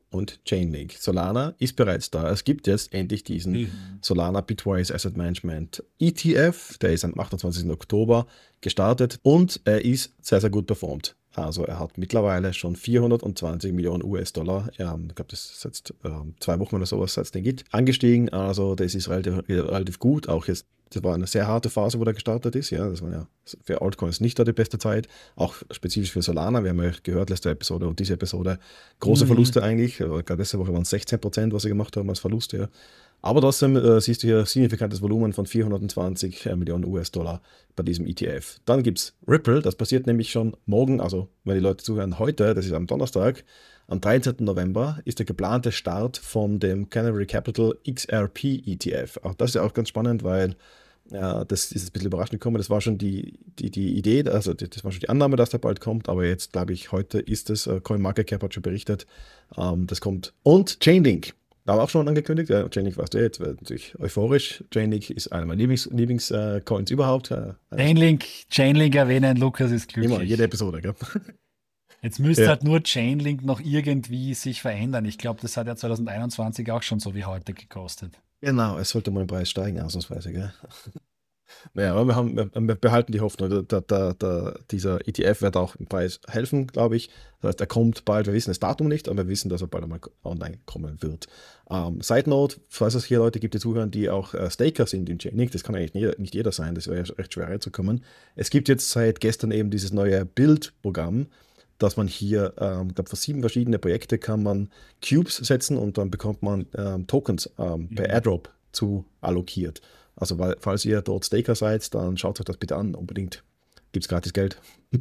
und Chainlink. Solana ist bereits da. Es gibt jetzt endlich diesen Solana Bitwise Asset Management ETF. Der ist am 28. Oktober gestartet und er ist sehr, sehr gut performt. Also er hat mittlerweile schon 420 Millionen US-Dollar, ich glaube, das ist jetzt 2 Wochen oder sowas, seit es den gibt, angestiegen. Also das ist relativ gut. Auch jetzt, das war eine sehr harte Phase, wo der gestartet ist. Ja, das war ja für Altcoins nicht da die beste Zeit. Auch spezifisch für Solana. Wir haben ja gehört, letzte Episode und diese Episode, große Verluste eigentlich. Gerade letzte Woche waren es 16%, was sie gemacht haben als Verluste. Ja. Aber trotzdem siehst du hier signifikantes Volumen von 420 Millionen US-Dollar bei diesem ETF. Dann gibt es Ripple, das passiert nämlich schon morgen, also wenn die Leute zuhören, heute, das ist am Donnerstag, am 13. November ist der geplante Start von dem Canary Capital XRP ETF. Auch das ist ja auch ganz spannend, weil das ist ein bisschen überraschend gekommen. Das war schon die Idee, also das war schon die Annahme, dass der bald kommt, aber jetzt glaube ich, heute ist es, CoinMarketCap hat schon berichtet, das kommt. Und Chainlink. Da haben wir auch schon angekündigt, Chainlink warst du jetzt natürlich euphorisch. Chainlink ist einer meiner Lieblingscoins überhaupt. Chainlink erwähnen, Lukas ist glücklich. Immer, jede Episode, gell? Jetzt müsste halt nur Chainlink noch irgendwie sich verändern. Ich glaube, das hat ja 2021 auch schon so wie heute gekostet. Genau, es sollte mal im Preis steigen, ausnahmsweise, gell? Naja, aber wir behalten die Hoffnung, dieser ETF wird auch im Preis helfen, glaube ich. Das heißt, er kommt bald, wir wissen das Datum nicht, aber wir wissen, dass er bald einmal online kommen wird. Side Note, falls es hier Leute gibt, die zuhören, die auch Staker sind in Chainlink, das kann eigentlich nicht jeder sein, das wäre ja recht schwer reinzukommen. Es gibt jetzt seit gestern eben dieses neue Build-Programm, dass man hier, ich glaube, für 7 verschiedene Projekte kann man Cubes setzen und dann bekommt man Tokens per Airdrop zu allokiert. Also, falls ihr dort Staker seid, dann schaut euch das bitte an. Unbedingt. Gibt es gratis Geld.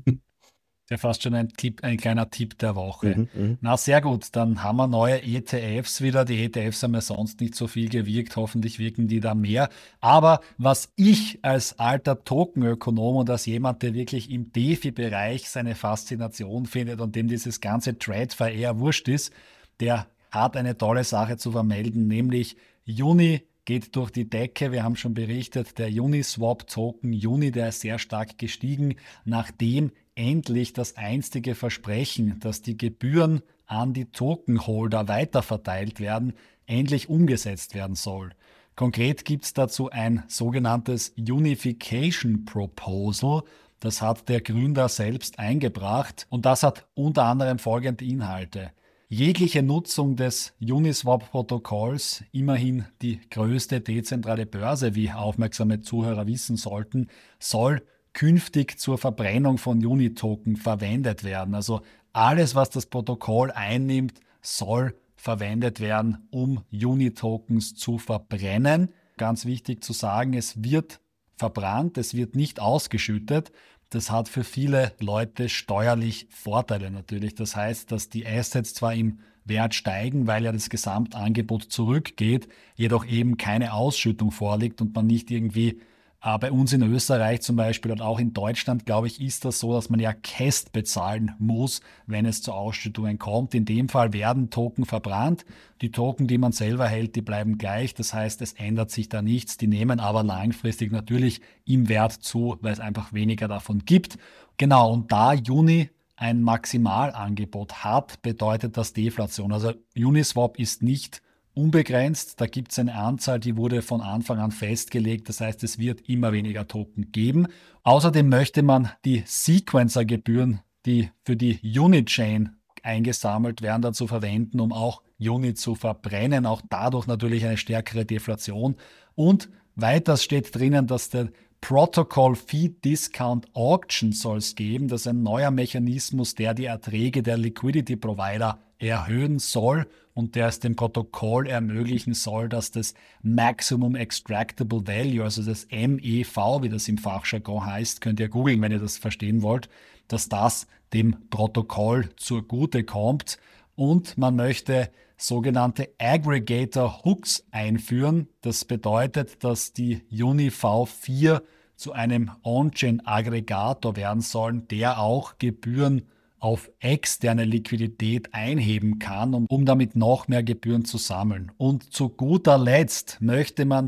Ja, fast schon ein kleiner Tipp der Woche. Na, sehr gut. Dann haben wir neue ETFs wieder. Die ETFs haben ja sonst nicht so viel gewirkt. Hoffentlich wirken die da mehr. Aber was ich als alter Tokenökonom und als jemand, der wirklich im DeFi-Bereich seine Faszination findet und dem dieses ganze TradFi eher wurscht ist, der hat eine tolle Sache zu vermelden, nämlich Uni geht durch die Decke. Wir haben schon berichtet, der Uniswap-Token Uni, der ist sehr stark gestiegen, nachdem endlich das einstige Versprechen, dass die Gebühren an die Tokenholder weiterverteilt werden, endlich umgesetzt werden soll. Konkret gibt es dazu ein sogenanntes Unification Proposal. Das hat der Gründer selbst eingebracht und das hat unter anderem folgende Inhalte. Jegliche Nutzung des Uniswap-Protokolls, immerhin die größte dezentrale Börse, wie aufmerksame Zuhörer wissen sollten, soll künftig zur Verbrennung von Uni-Token verwendet werden. Also alles, was das Protokoll einnimmt, soll verwendet werden, um Uni-Tokens zu verbrennen. Ganz wichtig zu sagen, es wird verbrannt, es wird nicht ausgeschüttet. Das hat für viele Leute steuerlich Vorteile natürlich. Das heißt, dass die Assets zwar im Wert steigen, weil ja das Gesamtangebot zurückgeht, jedoch eben keine Ausschüttung vorliegt und man nicht irgendwie bei uns in Österreich zum Beispiel und auch in Deutschland, glaube ich, ist das so, dass man ja Käst bezahlen muss, wenn es zu Ausschüttungen kommt. In dem Fall werden Token verbrannt. Die Token, die man selber hält, die bleiben gleich. Das heißt, es ändert sich da nichts. Die nehmen aber langfristig natürlich im Wert zu, weil es einfach weniger davon gibt. Genau, und da Uni ein Maximalangebot hat, bedeutet das Deflation. Also Uniswap ist nicht unbegrenzt, da gibt es eine Anzahl, die wurde von Anfang an festgelegt, das heißt, es wird immer weniger Token geben. Außerdem möchte man die Sequencer-Gebühren, die für die Unichain eingesammelt werden, dazu verwenden, um auch Uni zu verbrennen, auch dadurch natürlich eine stärkere Deflation. Und weiters steht drinnen, dass der Protocol Fee Discount Auction soll es geben. Das ist ein neuer Mechanismus, der die Erträge der Liquidity Provider erhöhen soll und der es dem Protokoll ermöglichen soll, dass das Maximum Extractable Value, also das MEV, wie das im Fachjargon heißt, könnt ihr googeln, wenn ihr das verstehen wollt, dass das dem Protokoll zugute kommt. Und man möchte sogenannte Aggregator Hooks einführen. Das bedeutet, dass die Uni V4 zu einem On-Chain-Aggregator werden sollen, der auch Gebühren auf externe Liquidität einheben kann, um damit noch mehr Gebühren zu sammeln. Und zu guter Letzt möchte man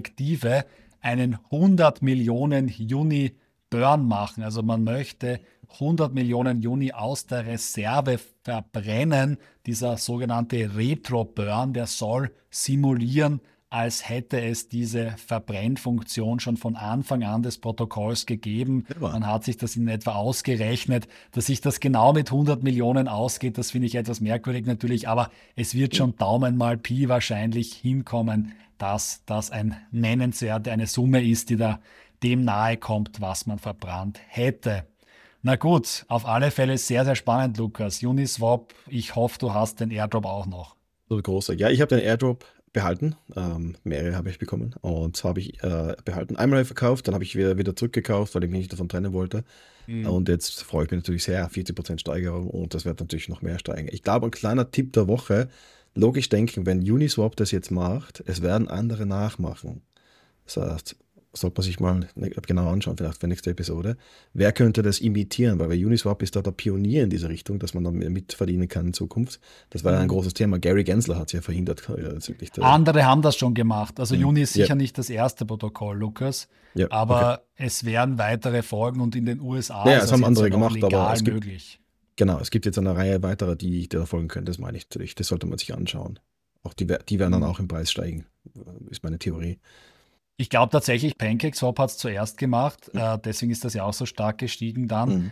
retrospektive einen 100 Millionen Uni Burn machen. Also man möchte 100 Millionen Juni aus der Reserve verbrennen. Dieser sogenannte Retro-Burn, der soll simulieren, als hätte es diese Verbrennfunktion schon von Anfang an des Protokolls gegeben. Man hat sich das in etwa ausgerechnet, dass sich das genau mit 100 Millionen ausgeht. Das finde ich etwas merkwürdig natürlich, aber es wird schon Daumen mal Pi wahrscheinlich hinkommen, dass das eine Summe ist, die da dem nahe kommt, was man verbrannt hätte. Na gut, auf alle Fälle sehr, sehr spannend, Lukas. Uniswap, ich hoffe, du hast den Airdrop auch noch. So großer. Ja, ich habe den Airdrop behalten. Mehrere habe ich bekommen. Und zwar habe ich behalten. Einmal habe ich verkauft, dann habe ich wieder zurückgekauft, weil ich mich nicht davon trennen wollte. Und jetzt freue ich mich natürlich sehr, 40% Steigerung, und das wird natürlich noch mehr steigen. Ich glaube, ein kleiner Tipp der Woche: logisch denken, wenn Uniswap das jetzt macht, es werden andere nachmachen. Das heißt, sollte man sich mal genau anschauen, vielleicht für nächste Episode. Wer könnte das imitieren? Weil bei Uniswap ist da der Pionier in diese Richtung, dass man da mitverdienen kann in Zukunft. Das war ja ein großes Thema. Gary Gensler hat es ja verhindert. Andere haben das schon gemacht. Also Uni ist sicher nicht das erste Protokoll, Lukas. Ja, aber es werden weitere folgen, und in den USA es haben andere gemacht, legal aber es gibt, möglich. Genau, es gibt jetzt eine Reihe weiterer, die da folgen können. Das meine ich natürlich. Das sollte man sich anschauen. Auch die werden dann auch im Preis steigen, ist meine Theorie. Ich glaube tatsächlich, PancakeSwap hat es zuerst gemacht, deswegen ist das ja auch so stark gestiegen dann.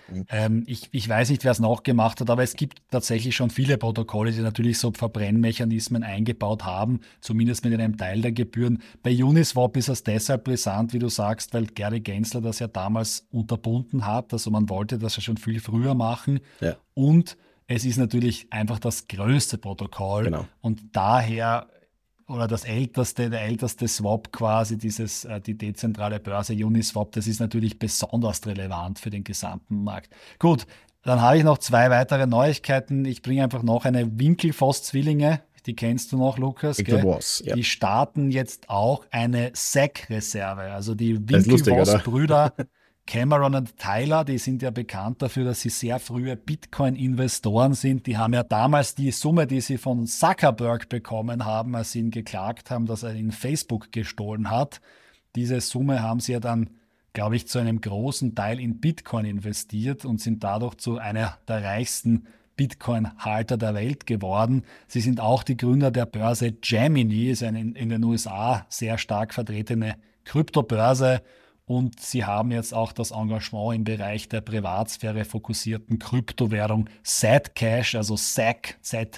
Ich weiß nicht, wer es noch gemacht hat, aber es gibt tatsächlich schon viele Protokolle, die natürlich so Verbrennmechanismen eingebaut haben, zumindest mit einem Teil der Gebühren. Bei Uniswap ist es deshalb brisant, wie du sagst, weil Gary Gensler das ja damals unterbunden hat, also man wollte das ja schon viel früher machen. Ja. Und es ist natürlich einfach das größte Protokoll, genau. Und daher... oder der älteste Swap quasi, die dezentrale Börse Uniswap, das ist natürlich besonders relevant für den gesamten Markt. Gut, dann habe ich noch 2 weitere Neuigkeiten. Ich bringe einfach noch eine Winklevoss-Zwillinge, die kennst du noch, Lukas. Winklevoss, ja. Die starten jetzt auch eine SEC-Reserve, also die Winklevoss-Brüder. Cameron und Tyler, die sind ja bekannt dafür, dass sie sehr frühe Bitcoin-Investoren sind. Die haben ja damals die Summe, die sie von Zuckerberg bekommen haben, als sie ihn geklagt haben, dass er in Facebook gestohlen hat. Diese Summe haben sie ja dann, glaube ich, zu einem großen Teil in Bitcoin investiert und sind dadurch zu einer der reichsten Bitcoin-Halter der Welt geworden. Sie sind auch die Gründer der Börse Gemini, ist eine in den USA sehr stark vertretene Kryptobörse. Und sie haben jetzt auch das Engagement im Bereich der Privatsphäre fokussierten Kryptowährung Zcash, also SEC,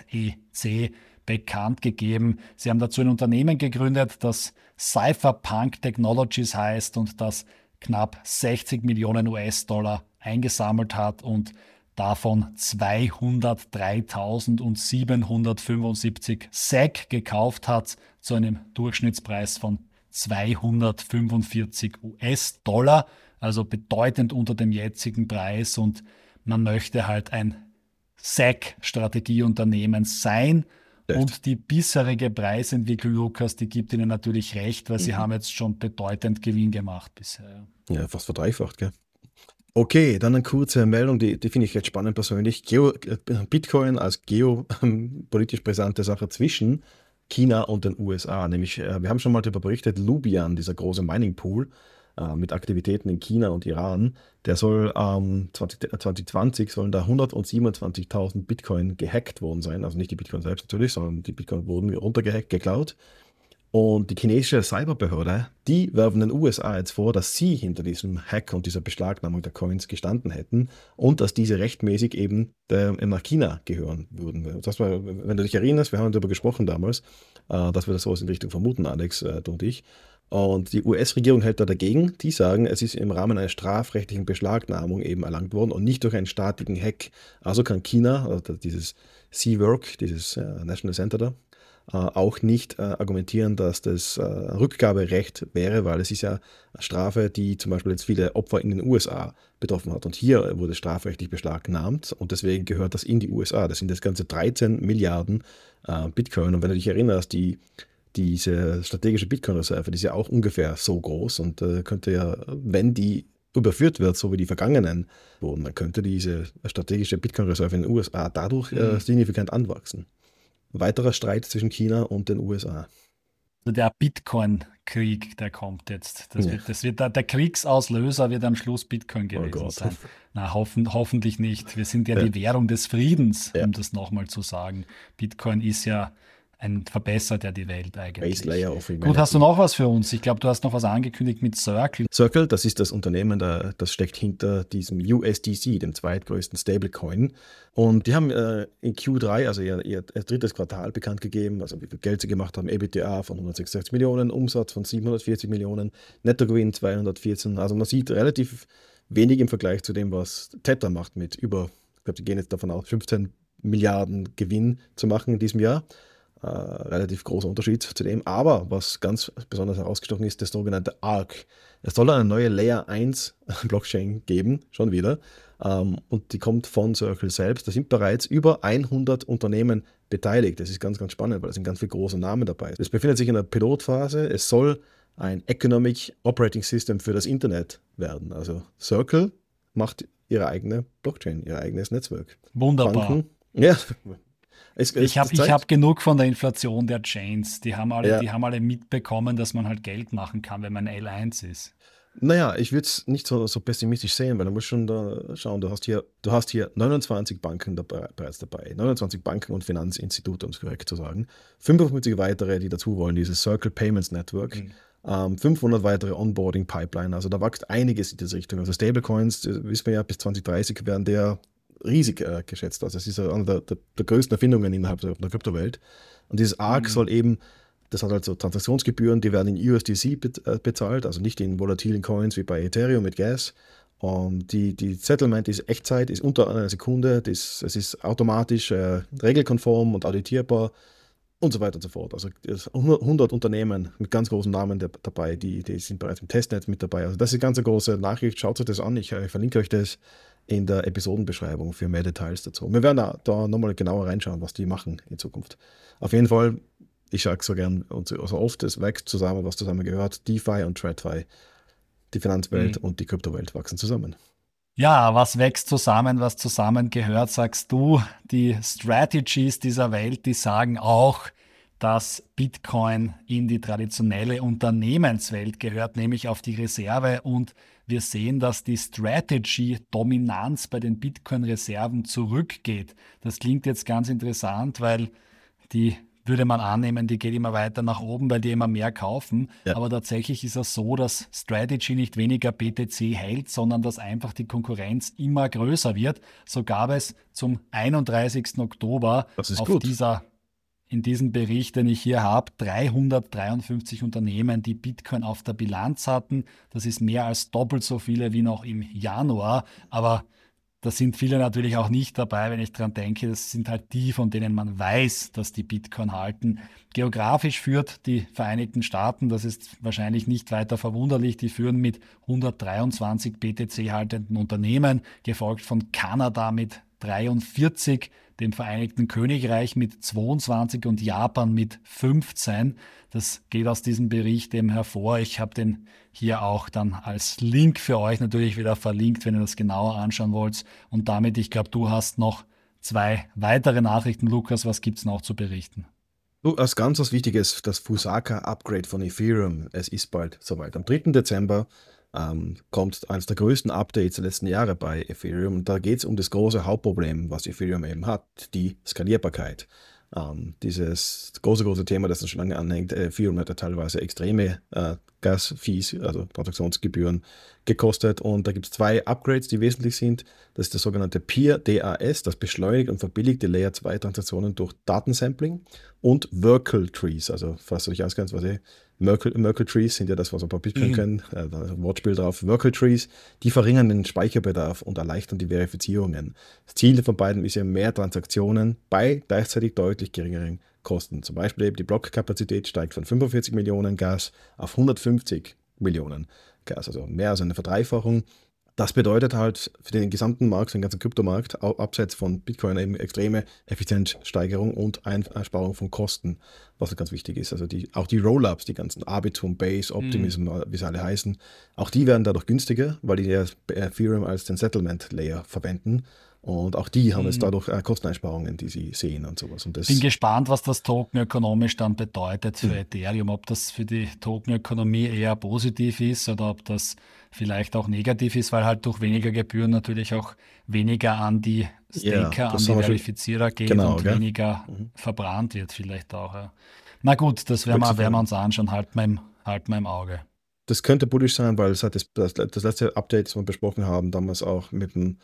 Z-E-C, bekannt gegeben. Sie haben dazu ein Unternehmen gegründet, das Cypherpunk Technologies heißt und das knapp 60 Millionen US-Dollar eingesammelt hat und davon 203.775 SEC gekauft hat, zu einem Durchschnittspreis von 245 US-Dollar, also bedeutend unter dem jetzigen Preis, und man möchte halt ein SEC-Strategieunternehmen sein. Echt? Und die bisherige Preisentwicklung, Lukas, die gibt Ihnen natürlich recht, weil Sie haben jetzt schon bedeutend Gewinn gemacht bisher. Ja, fast verdreifacht, gell? Okay, dann eine kurze Meldung, die finde ich jetzt spannend persönlich. Bitcoin als geopolitisch brisante Sache zwischen China und den USA, nämlich wir haben schon mal darüber berichtet, Lubian, dieser große Mining-Pool mit Aktivitäten in China und Iran, der soll 2020 sollen da 127.000 Bitcoin gehackt worden sein, also nicht die Bitcoin selbst natürlich, sondern die Bitcoin wurden runtergehackt, geklaut. Und die chinesische Cyberbehörde, die werfen den USA jetzt vor, dass sie hinter diesem Hack und dieser Beschlagnahmung der Coins gestanden hätten und dass diese rechtmäßig eben nach China gehören würden. Das war, wenn du dich erinnerst, wir haben darüber gesprochen damals, dass wir das sowas in Richtung vermuten, Alex, du und ich. Und die US-Regierung hält da dagegen. Die sagen, es ist im Rahmen einer strafrechtlichen Beschlagnahmung eben erlangt worden und nicht durch einen staatlichen Hack. Also kann China, also dieses CWORK, dieses National Center da, auch nicht argumentieren, dass das Rückgaberecht wäre, weil es ist ja eine Strafe, die zum Beispiel jetzt viele Opfer in den USA betroffen hat. Und hier wurde strafrechtlich beschlagnahmt und deswegen gehört das in die USA. Das sind das ganze 13 Milliarden Bitcoin. Und wenn du dich erinnerst, diese strategische Bitcoin-Reserve, die ist ja auch ungefähr so groß und könnte ja, wenn die überführt wird, so wie die vergangenen wurden, dann könnte diese strategische Bitcoin-Reserve in den USA dadurch signifikant anwachsen. Weiterer Streit zwischen China und den USA. Der Bitcoin Krieg, der kommt jetzt. Ja. Der Kriegsauslöser wird am Schluss Bitcoin gewesen Gott. sein. Na, hoffentlich nicht. Wir sind ja Ja. die Währung des Friedens, Ja. um das nochmal zu sagen. Bitcoin ist ja verbessert ja die Welt eigentlich. Base Layer of Gut, Humanity. hast du noch was für uns? Ich glaube, du hast noch was angekündigt mit Circle. Circle, das ist das Unternehmen, das steckt hinter diesem USDC, dem zweitgrößten Stablecoin. Und die haben in Q3, also ihr drittes Quartal, bekannt gegeben, also wie viel Geld sie gemacht haben, EBITDA von 166 Millionen, Umsatz von 740 Millionen, Nettogewinn 214. Also man sieht relativ wenig im Vergleich zu dem, was Tether macht mit ich glaube, die gehen jetzt davon aus, 15 Milliarden Gewinn zu machen in diesem Jahr. Relativ großer Unterschied zu dem. Aber was ganz besonders herausgestochen ist, das sogenannte ARC. Es soll eine neue Layer 1 Blockchain geben, schon wieder. Und die kommt von Circle selbst. Da sind bereits über 100 Unternehmen beteiligt. Das ist ganz, ganz spannend, weil da sind ganz viele große Namen dabei. Es befindet sich in der Pilotphase. Es soll ein Economic Operating System für das Internet werden. Also Circle macht ihre eigene Blockchain, ihr eigenes Netzwerk. Wunderbar. Banken, ja. Ich hab genug von der Inflation der Chains. Die haben alle, Ja. die haben alle mitbekommen, dass man halt Geld machen kann, wenn man L1 ist. Naja, ich würde es nicht so pessimistisch sehen, weil du musst schon da schauen, du hast hier 29 Banken bereits dabei, 29 Banken und Finanzinstitute, um es korrekt zu sagen, 55 weitere, die dazu wollen, dieses Circle Payments Network, 500 weitere Onboarding-Pipeline, also da wächst einiges in diese Richtung. Also Stablecoins, das wissen wir ja, bis 2030 werden der riesig geschätzt. Also es ist eine der größten Erfindungen innerhalb der Kryptowelt. Und dieses ARC soll eben, das hat halt so Transaktionsgebühren, die werden in USDC bezahlt, also nicht in volatilen Coins wie bei Ethereum mit Gas. Und die Settlement ist Echtzeit, ist unter einer Sekunde, es ist automatisch, regelkonform und auditierbar und so weiter und so fort. Also 100 Unternehmen mit ganz großen Namen dabei, die sind bereits im Testnet mit dabei. Also das ist eine ganz große Nachricht, schaut euch das an, ich verlinke euch das in der Episodenbeschreibung für mehr Details dazu. Wir werden da nochmal genauer reinschauen, was die machen in Zukunft. Auf jeden Fall, ich sage so gern und so oft, es wächst zusammen, was zusammen gehört. DeFi und TradFi, die Finanzwelt und die Kryptowelt wachsen zusammen. Ja, was wächst zusammen, was zusammengehört, sagst du. Die Strategies dieser Welt, die sagen auch, dass Bitcoin in die traditionelle Unternehmenswelt gehört, nämlich auf die Reserve. Und wir sehen, dass die Strategy-Dominanz bei den Bitcoin-Reserven zurückgeht. Das klingt jetzt ganz interessant, weil die würde man annehmen, die geht immer weiter nach oben, weil die immer mehr kaufen. Ja. Aber tatsächlich ist es so, dass Strategy nicht weniger BTC hält, sondern dass einfach die Konkurrenz immer größer wird. So gab es zum 31. Oktober Das ist auf gut. in diesem Bericht, den ich hier habe, 353 Unternehmen, die Bitcoin auf der Bilanz hatten. Das ist mehr als doppelt so viele wie noch im Januar. Aber da sind viele natürlich auch nicht dabei, wenn ich dran denke. Das sind halt die, von denen man weiß, dass die Bitcoin halten. Geografisch führt die Vereinigten Staaten, das ist wahrscheinlich nicht weiter verwunderlich, die führen mit 123 BTC-haltenden Unternehmen, gefolgt von Kanada mit 43, dem Vereinigten Königreich mit 22 und Japan mit 15. Das geht aus diesem Bericht eben hervor. Ich habe den hier auch dann als Link für euch natürlich wieder verlinkt, wenn ihr das genauer anschauen wollt. Und damit, ich glaube, du hast noch 2 weitere Nachrichten. Lukas, was gibt es noch zu berichten? Du, als ganz was Wichtiges, das Fusaka-Upgrade von Ethereum. Es ist bald soweit. Am 3. Dezember kommt eines der größten Updates der letzten Jahre bei Ethereum. Und da geht es um das große Hauptproblem, was Ethereum eben hat, die Skalierbarkeit. Dieses große Thema, das uns schon lange anhängt. Ethereum hat ja teilweise extreme Gas-Fees, also Transaktionsgebühren, gekostet. Und da gibt es 2 Upgrades, die wesentlich sind. Das ist das sogenannte Peer DAS, das beschleunigt und verbilligt die Layer 2 Transaktionen durch Datensampling, und Merkle Trees, also falls du dich auskennst, was Merkle Trees sind ja das, was ein paar Bitcoin können, da ist ein Wortspiel drauf. Merkle Trees, die verringern den Speicherbedarf und erleichtern die Verifizierungen. Das Ziel von beiden ist ja mehr Transaktionen bei gleichzeitig deutlich geringeren Kosten. Zum Beispiel eben die Blockkapazität steigt von 45 Millionen Gas auf 150 Millionen Gas, also mehr als eine Verdreifachung. Das bedeutet halt für den gesamten Markt, für den ganzen Kryptomarkt, abseits von Bitcoin eben extreme Effizienzsteigerung und Einsparung von Kosten, was ganz wichtig ist. Also auch die Rollups, die ganzen Arbitrum, Base, Optimism, wie sie alle heißen, auch die werden dadurch günstiger, weil die ja Ethereum als den Settlement Layer verwenden. Und auch die haben jetzt dadurch Kosteneinsparungen, die sie sehen und sowas. Und das Bin gespannt, was das Token ökonomisch dann bedeutet für Ethereum, ob das für die Tokenökonomie eher positiv ist oder ob das vielleicht auch negativ ist, weil halt durch weniger Gebühren natürlich auch weniger an die Staker, an das die haben wir schon- Verifizierer geht Genau, und gell? weniger verbrannt wird vielleicht auch. Ja. Na gut, das werden wir uns anschauen, halt mal im Auge. Das könnte bullish sein, weil seit das letzte Update, das wir besprochen haben, damals auch mit dem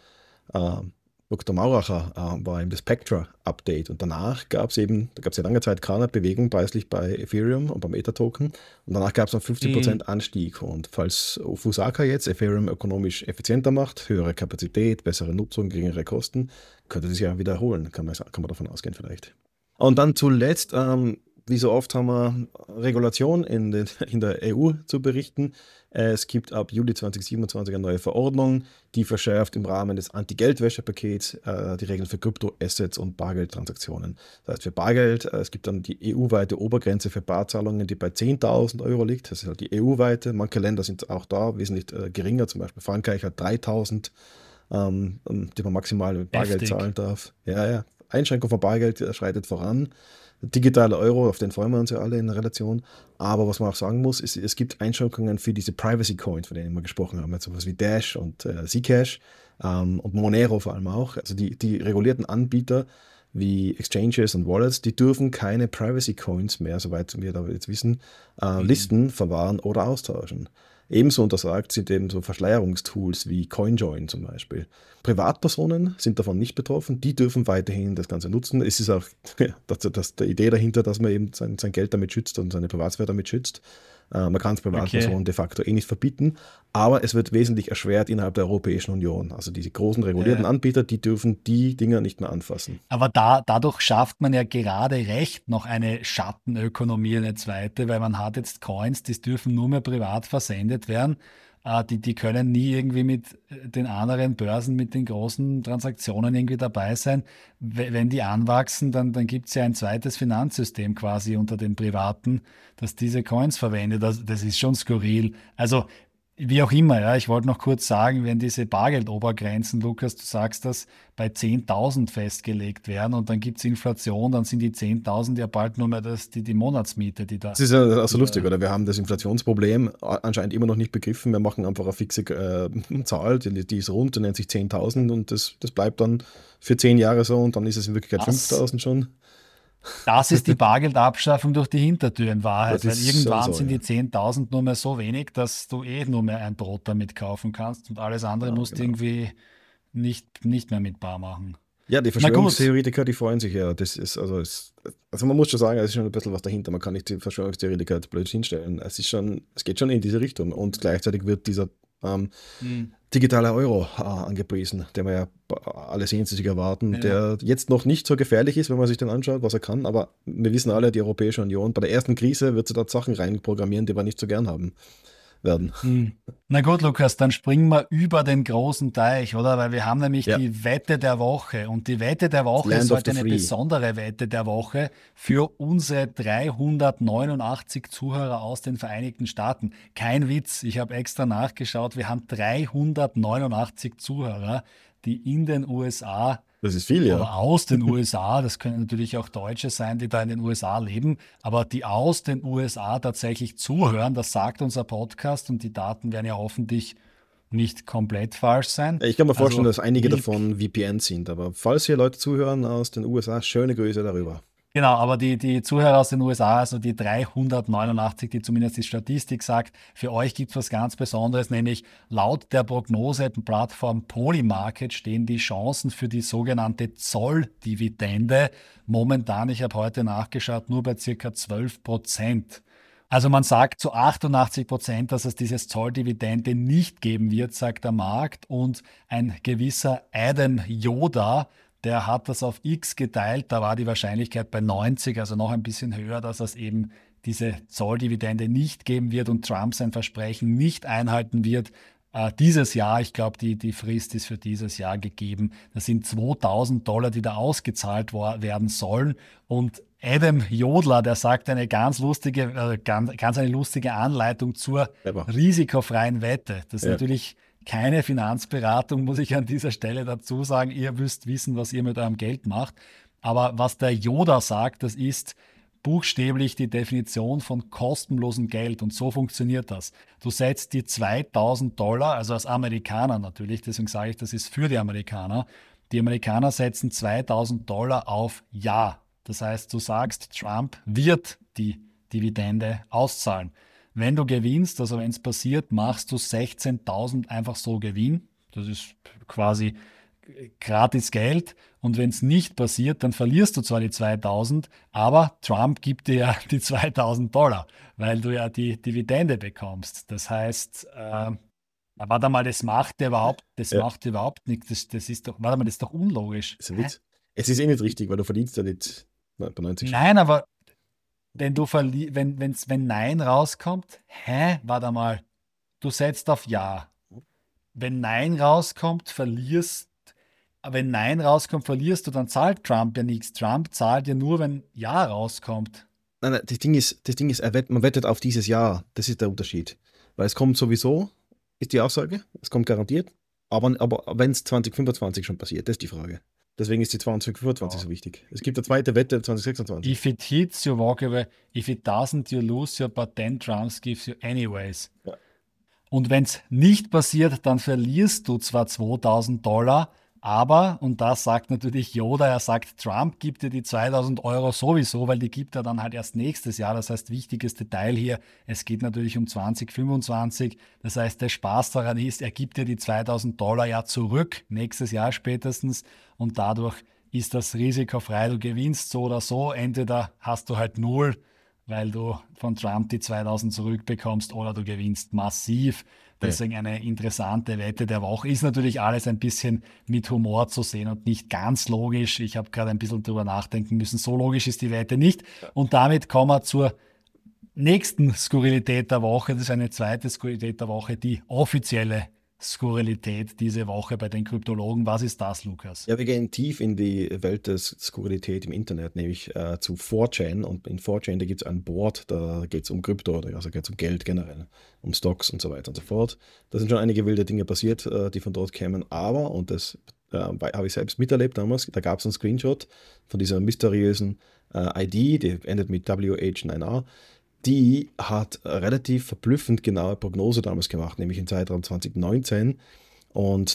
Dr. Mauracher, war eben das Spectra-Update. Und danach gab es ja lange Zeit keine Bewegung preislich bei Ethereum und beim Ether-Token. Und danach gab es einen 50% Anstieg. Und falls Fusaka jetzt Ethereum ökonomisch effizienter macht, höhere Kapazität, bessere Nutzung, geringere Kosten, könnte das ja wiederholen, kann man davon ausgehen vielleicht. Und dann zuletzt, wie so oft haben wir Regulation in der EU zu berichten. Es gibt ab Juli 2027 eine neue Verordnung, die verschärft im Rahmen des Anti-Geldwäsche-Pakets die Regeln für Kryptoassets und Bargeldtransaktionen. Das heißt, für Bargeld, es gibt dann die EU-weite Obergrenze für Barzahlungen, die bei 10.000 Euro liegt. Das ist halt die EU-weite. Manche Länder sind auch da wesentlich geringer. Zum Beispiel Frankreich hat 3.000, die man maximal mit Bargeld zahlen darf. Ja. Einschränkung von Bargeld schreitet voran. Digitale Euro, auf den freuen wir uns ja alle in der Relation. Aber was man auch sagen muss, ist, es gibt Einschränkungen für diese Privacy Coins, von denen wir gesprochen haben. Jetzt sowas wie Dash und Zcash und Monero vor allem auch. Also die regulierten Anbieter wie Exchanges und Wallets, die dürfen keine Privacy Coins mehr, soweit wir da jetzt wissen, listen, verwahren oder austauschen. Ebenso untersagt sind eben so Verschleierungstools wie CoinJoin zum Beispiel. Privatpersonen sind davon nicht betroffen, die dürfen weiterhin das Ganze nutzen. Es ist auch die Idee dahinter, dass man eben sein Geld damit schützt und seine Privatsphäre damit schützt. Man kann es Privatpersonen de facto nicht verbieten, aber es wird wesentlich erschwert innerhalb der Europäischen Union. Also diese großen regulierten Anbieter, die dürfen die Dinger nicht mehr anfassen. Aber dadurch schafft man ja gerade recht noch eine Schattenökonomie, eine zweite, weil man hat jetzt Coins, die dürfen nur mehr privat versendet werden. Die können nie irgendwie mit den anderen Börsen, mit den großen Transaktionen irgendwie dabei sein. Wenn die anwachsen, dann gibt es ja ein zweites Finanzsystem quasi unter den Privaten, das diese Coins verwendet. Das ist schon skurril. Also wie auch immer, ja, ich wollte noch kurz sagen, wenn diese Bargeldobergrenzen, Lukas, du sagst das, bei 10.000 festgelegt werden und dann gibt es Inflation, dann sind die 10.000 ja bald nur mehr die Monatsmiete, die da... Das ist ja auch so lustig, oder? Wir haben das Inflationsproblem anscheinend immer noch nicht begriffen. Wir machen einfach eine fixe Zahl, die ist rund, die nennt sich 10.000 und das bleibt dann für 10 Jahre so und dann ist es in Wirklichkeit 5.000 schon. Das ist die Bargeldabschaffung durch die Hintertür in Wahrheit, weil irgendwann so, sind die 10.000 nur mehr so wenig, dass du nur mehr ein Brot damit kaufen kannst und alles andere musst du irgendwie nicht mehr mit bar machen. Ja, die Verschwörungstheoretiker, die freuen sich ja. Das ist also man muss schon sagen, es ist schon ein bisschen was dahinter. Man kann nicht die Verschwörungstheoretiker blöd hinstellen. Es geht schon in diese Richtung und gleichzeitig wird dieser digitaler Euro angepriesen, den wir ja alle sehnsüchtig erwarten, der jetzt noch nicht so gefährlich ist, wenn man sich den anschaut, was er kann, aber wir wissen alle, die Europäische Union, bei der ersten Krise wird sie dort Sachen reinprogrammieren, die wir nicht so gern haben werden. Na gut, Lukas, dann springen wir über den großen Teich, oder? Weil wir haben nämlich die Wette der Woche und die Wette der Woche ist heute eine besondere Wette der Woche für unsere 389 Zuhörer aus den Vereinigten Staaten. Kein Witz, ich habe extra nachgeschaut, wir haben 389 Zuhörer, die in den USA das ist viel, oder aus den USA, das können natürlich auch Deutsche sein, die da in den USA leben, aber die aus den USA tatsächlich zuhören, das sagt unser Podcast und die Daten werden ja hoffentlich nicht komplett falsch sein. Ich kann mir vorstellen, dass einige davon VPNs sind, aber falls hier Leute zuhören aus den USA, schöne Grüße darüber. Genau, aber die Zuhörer aus den USA, also die 389, die zumindest die Statistik sagt, für euch gibt es was ganz Besonderes, nämlich laut der Prognoseplattform Polymarket stehen die Chancen für die sogenannte Zolldividende momentan, ich habe heute nachgeschaut, nur bei circa 12%. Also man sagt zu 88%, dass es dieses Zolldividende nicht geben wird, sagt der Markt, und ein gewisser Adam Yoda, der hat das auf X geteilt, da war die Wahrscheinlichkeit bei 90, also noch ein bisschen höher, dass es eben diese Zolldividende nicht geben wird und Trump sein Versprechen nicht einhalten wird. Dieses Jahr, ich glaube, die Frist ist für dieses Jahr gegeben. Das sind $2.000, die da ausgezahlt werden sollen. Und Adam Jodler, der sagt eine ganz lustige Anleitung zur risikofreien Wette. Das ist natürlich keine Finanzberatung, muss ich an dieser Stelle dazu sagen. Ihr müsst wissen, was ihr mit eurem Geld macht. Aber was der Yoda sagt, das ist buchstäblich die Definition von kostenlosem Geld. Und so funktioniert das. Du setzt die $2.000, also als Amerikaner natürlich, deswegen sage ich, das ist für die Amerikaner. Die Amerikaner setzen $2.000 auf Ja. Das heißt, du sagst, Trump wird die Dividende auszahlen. Wenn du gewinnst, also wenn es passiert, machst du 16.000 einfach so Gewinn. Das ist quasi gratis Geld. Und wenn es nicht passiert, dann verlierst du zwar die 2.000, aber Trump gibt dir ja die $2.000, weil du ja die Dividende bekommst. Das heißt, warte mal, das macht überhaupt nichts. Das ist doch, warte mal, das ist doch unlogisch. Ist ein Witz. Es ist eh nicht richtig, weil du verdienst ja nicht bei 90. Nein, aber wenn Nein rauskommt, warte mal, du setzt auf Ja. Wenn Nein rauskommt, verlierst du, dann zahlt Trump ja nichts. Trump zahlt ja nur, wenn Ja rauskommt. Nein, das Ding ist, man wettet auf dieses Jahr. Das ist der Unterschied. Weil es kommt sowieso, ist die Aussage, es kommt garantiert. Aber wenn es 2025 schon passiert, das ist die Frage. Deswegen ist die 2025 so wichtig. Es gibt eine zweite Wette 2026. If it hits, you walk away. If it doesn't, you lose your, but 10 Trumps gives you anyways. Ja. Und wenn es nicht passiert, dann verlierst du zwar $2.000, aber, und das sagt natürlich Yoda, er sagt, Trump gibt dir die 2.000 Euro sowieso, weil die gibt er dann halt erst nächstes Jahr. Das heißt, wichtiges Detail hier, es geht natürlich um 2025. Das heißt, der Spaß daran ist, er gibt dir die $2.000 ja zurück, nächstes Jahr spätestens. Und dadurch ist das risikofrei. Du gewinnst so oder so. Entweder hast du halt 0, weil du von Trump die 2.000 zurückbekommst, oder du gewinnst massiv. Deswegen eine interessante Wette der Woche. Ist natürlich alles ein bisschen mit Humor zu sehen und nicht ganz logisch. Ich habe gerade ein bisschen drüber nachdenken müssen. So logisch ist die Wette nicht. Und damit kommen wir zur nächsten Skurrilität der Woche. Das ist eine zweite Skurrilität der Woche, die offizielle Skurrilität diese Woche bei den Kryptologen. Was ist das, Lukas? Ja, wir gehen tief in die Welt der Skurrilität im Internet, nämlich zu 4chan. Und in 4chan, da gibt es ein Board, da geht es um Krypto, also geht es um Geld generell, um Stocks und so weiter und so fort. Da sind schon einige wilde Dinge passiert, die von dort kämen, aber, und das habe ich selbst miterlebt damals, da gab es einen Screenshot von dieser mysteriösen ID, die endet mit WH9R. Die hat relativ verblüffend genaue Prognose damals gemacht, nämlich im Zeitraum 2019 und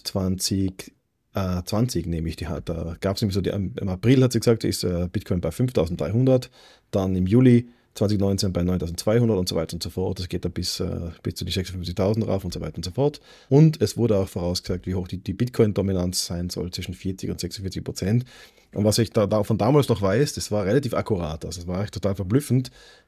2020, nämlich da gab es nämlich so, im April hat sie gesagt, ist Bitcoin bei 5.300, dann im Juli 2019 bei 9.200 und so weiter und so fort. Das geht dann bis zu die 56.000 rauf und so weiter und so fort. Und es wurde auch vorausgesagt, wie hoch die Bitcoin-Dominanz sein soll, zwischen 40 und 46%. Und was ich da von damals noch weiß, das war relativ akkurat. Also es war echt total verblüffend,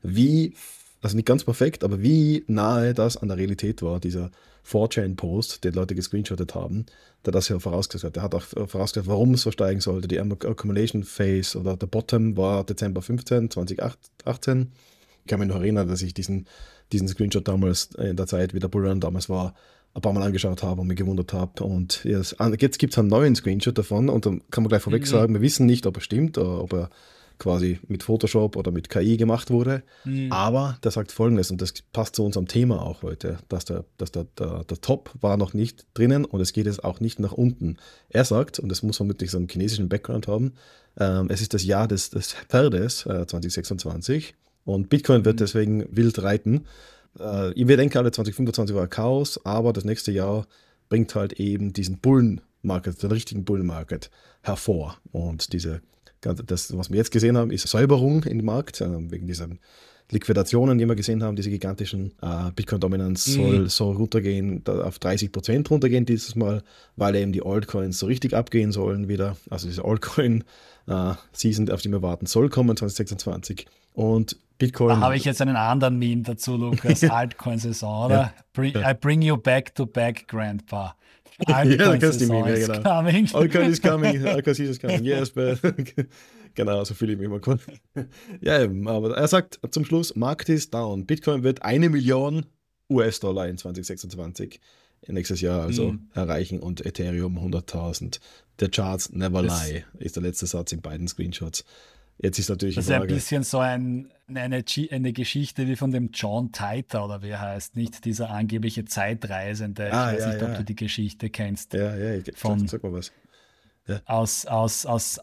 also nicht ganz perfekt, aber wie nahe das an der Realität war, dieser 4chan-Post, den Leute gescreenshottet haben, der das ja vorausgesagt hat. Der hat auch vorausgesagt, warum es so steigen sollte. Die Accumulation Phase oder der Bottom war Dezember 15, 2018. Ich kann mich noch erinnern, dass ich diesen Screenshot damals in der Zeit, wie der Bullrun damals war, ein paar Mal angeschaut habe und mich gewundert habe. Und jetzt gibt es einen neuen Screenshot davon und dann kann man gleich vorweg sagen, wir wissen nicht, ob er stimmt oder ob er quasi mit Photoshop oder mit KI gemacht wurde. Aber der sagt Folgendes, und das passt zu unserem Thema auch heute, dass der Top war noch nicht drinnen und es geht jetzt auch nicht nach unten. Er sagt, und das muss vermutlich so einen chinesischen Background haben, es ist das Jahr des Pferdes 2026 und Bitcoin wird deswegen wild reiten. Wir denken alle, 2025 war Chaos, aber das nächste Jahr bringt halt eben diesen Bullenmarket, den richtigen Bullenmarket hervor. Und das, was wir jetzt gesehen haben, ist Säuberung im Markt, wegen dieser Liquidationen, die wir gesehen haben, diese gigantischen Bitcoin-Dominanz soll runtergehen, auf 30% runtergehen dieses Mal, weil eben die Altcoins so richtig abgehen sollen wieder. Also diese Altcoin-Season, auf die wir warten, soll kommen 2026. Und Bitcoin. Da habe ich jetzt einen anderen Meme dazu, Lukas. Altcoin-Saison, oder? I bring you back to back, Grandpa. Altcoin-Saison is coming. Altcoin is coming. Altcoin is coming. Yes, but genau, so fühle ich mich immer kurz. Ja, eben, aber er sagt zum Schluss, Markt ist down. Bitcoin wird 1 Million US-Dollar in 2026 nächstes Jahr also erreichen und Ethereum 100.000. The charts never lie, ist der letzte Satz in beiden Screenshots. Jetzt ist natürlich die Das ist ein Frage. bisschen so eine Geschichte wie von dem John Titor, oder wie er heißt, nicht dieser angebliche Zeitreisende. Ich weiß Ja, nicht, ob du ja. die Geschichte kennst, Sag, von sag mal was. Ja. aus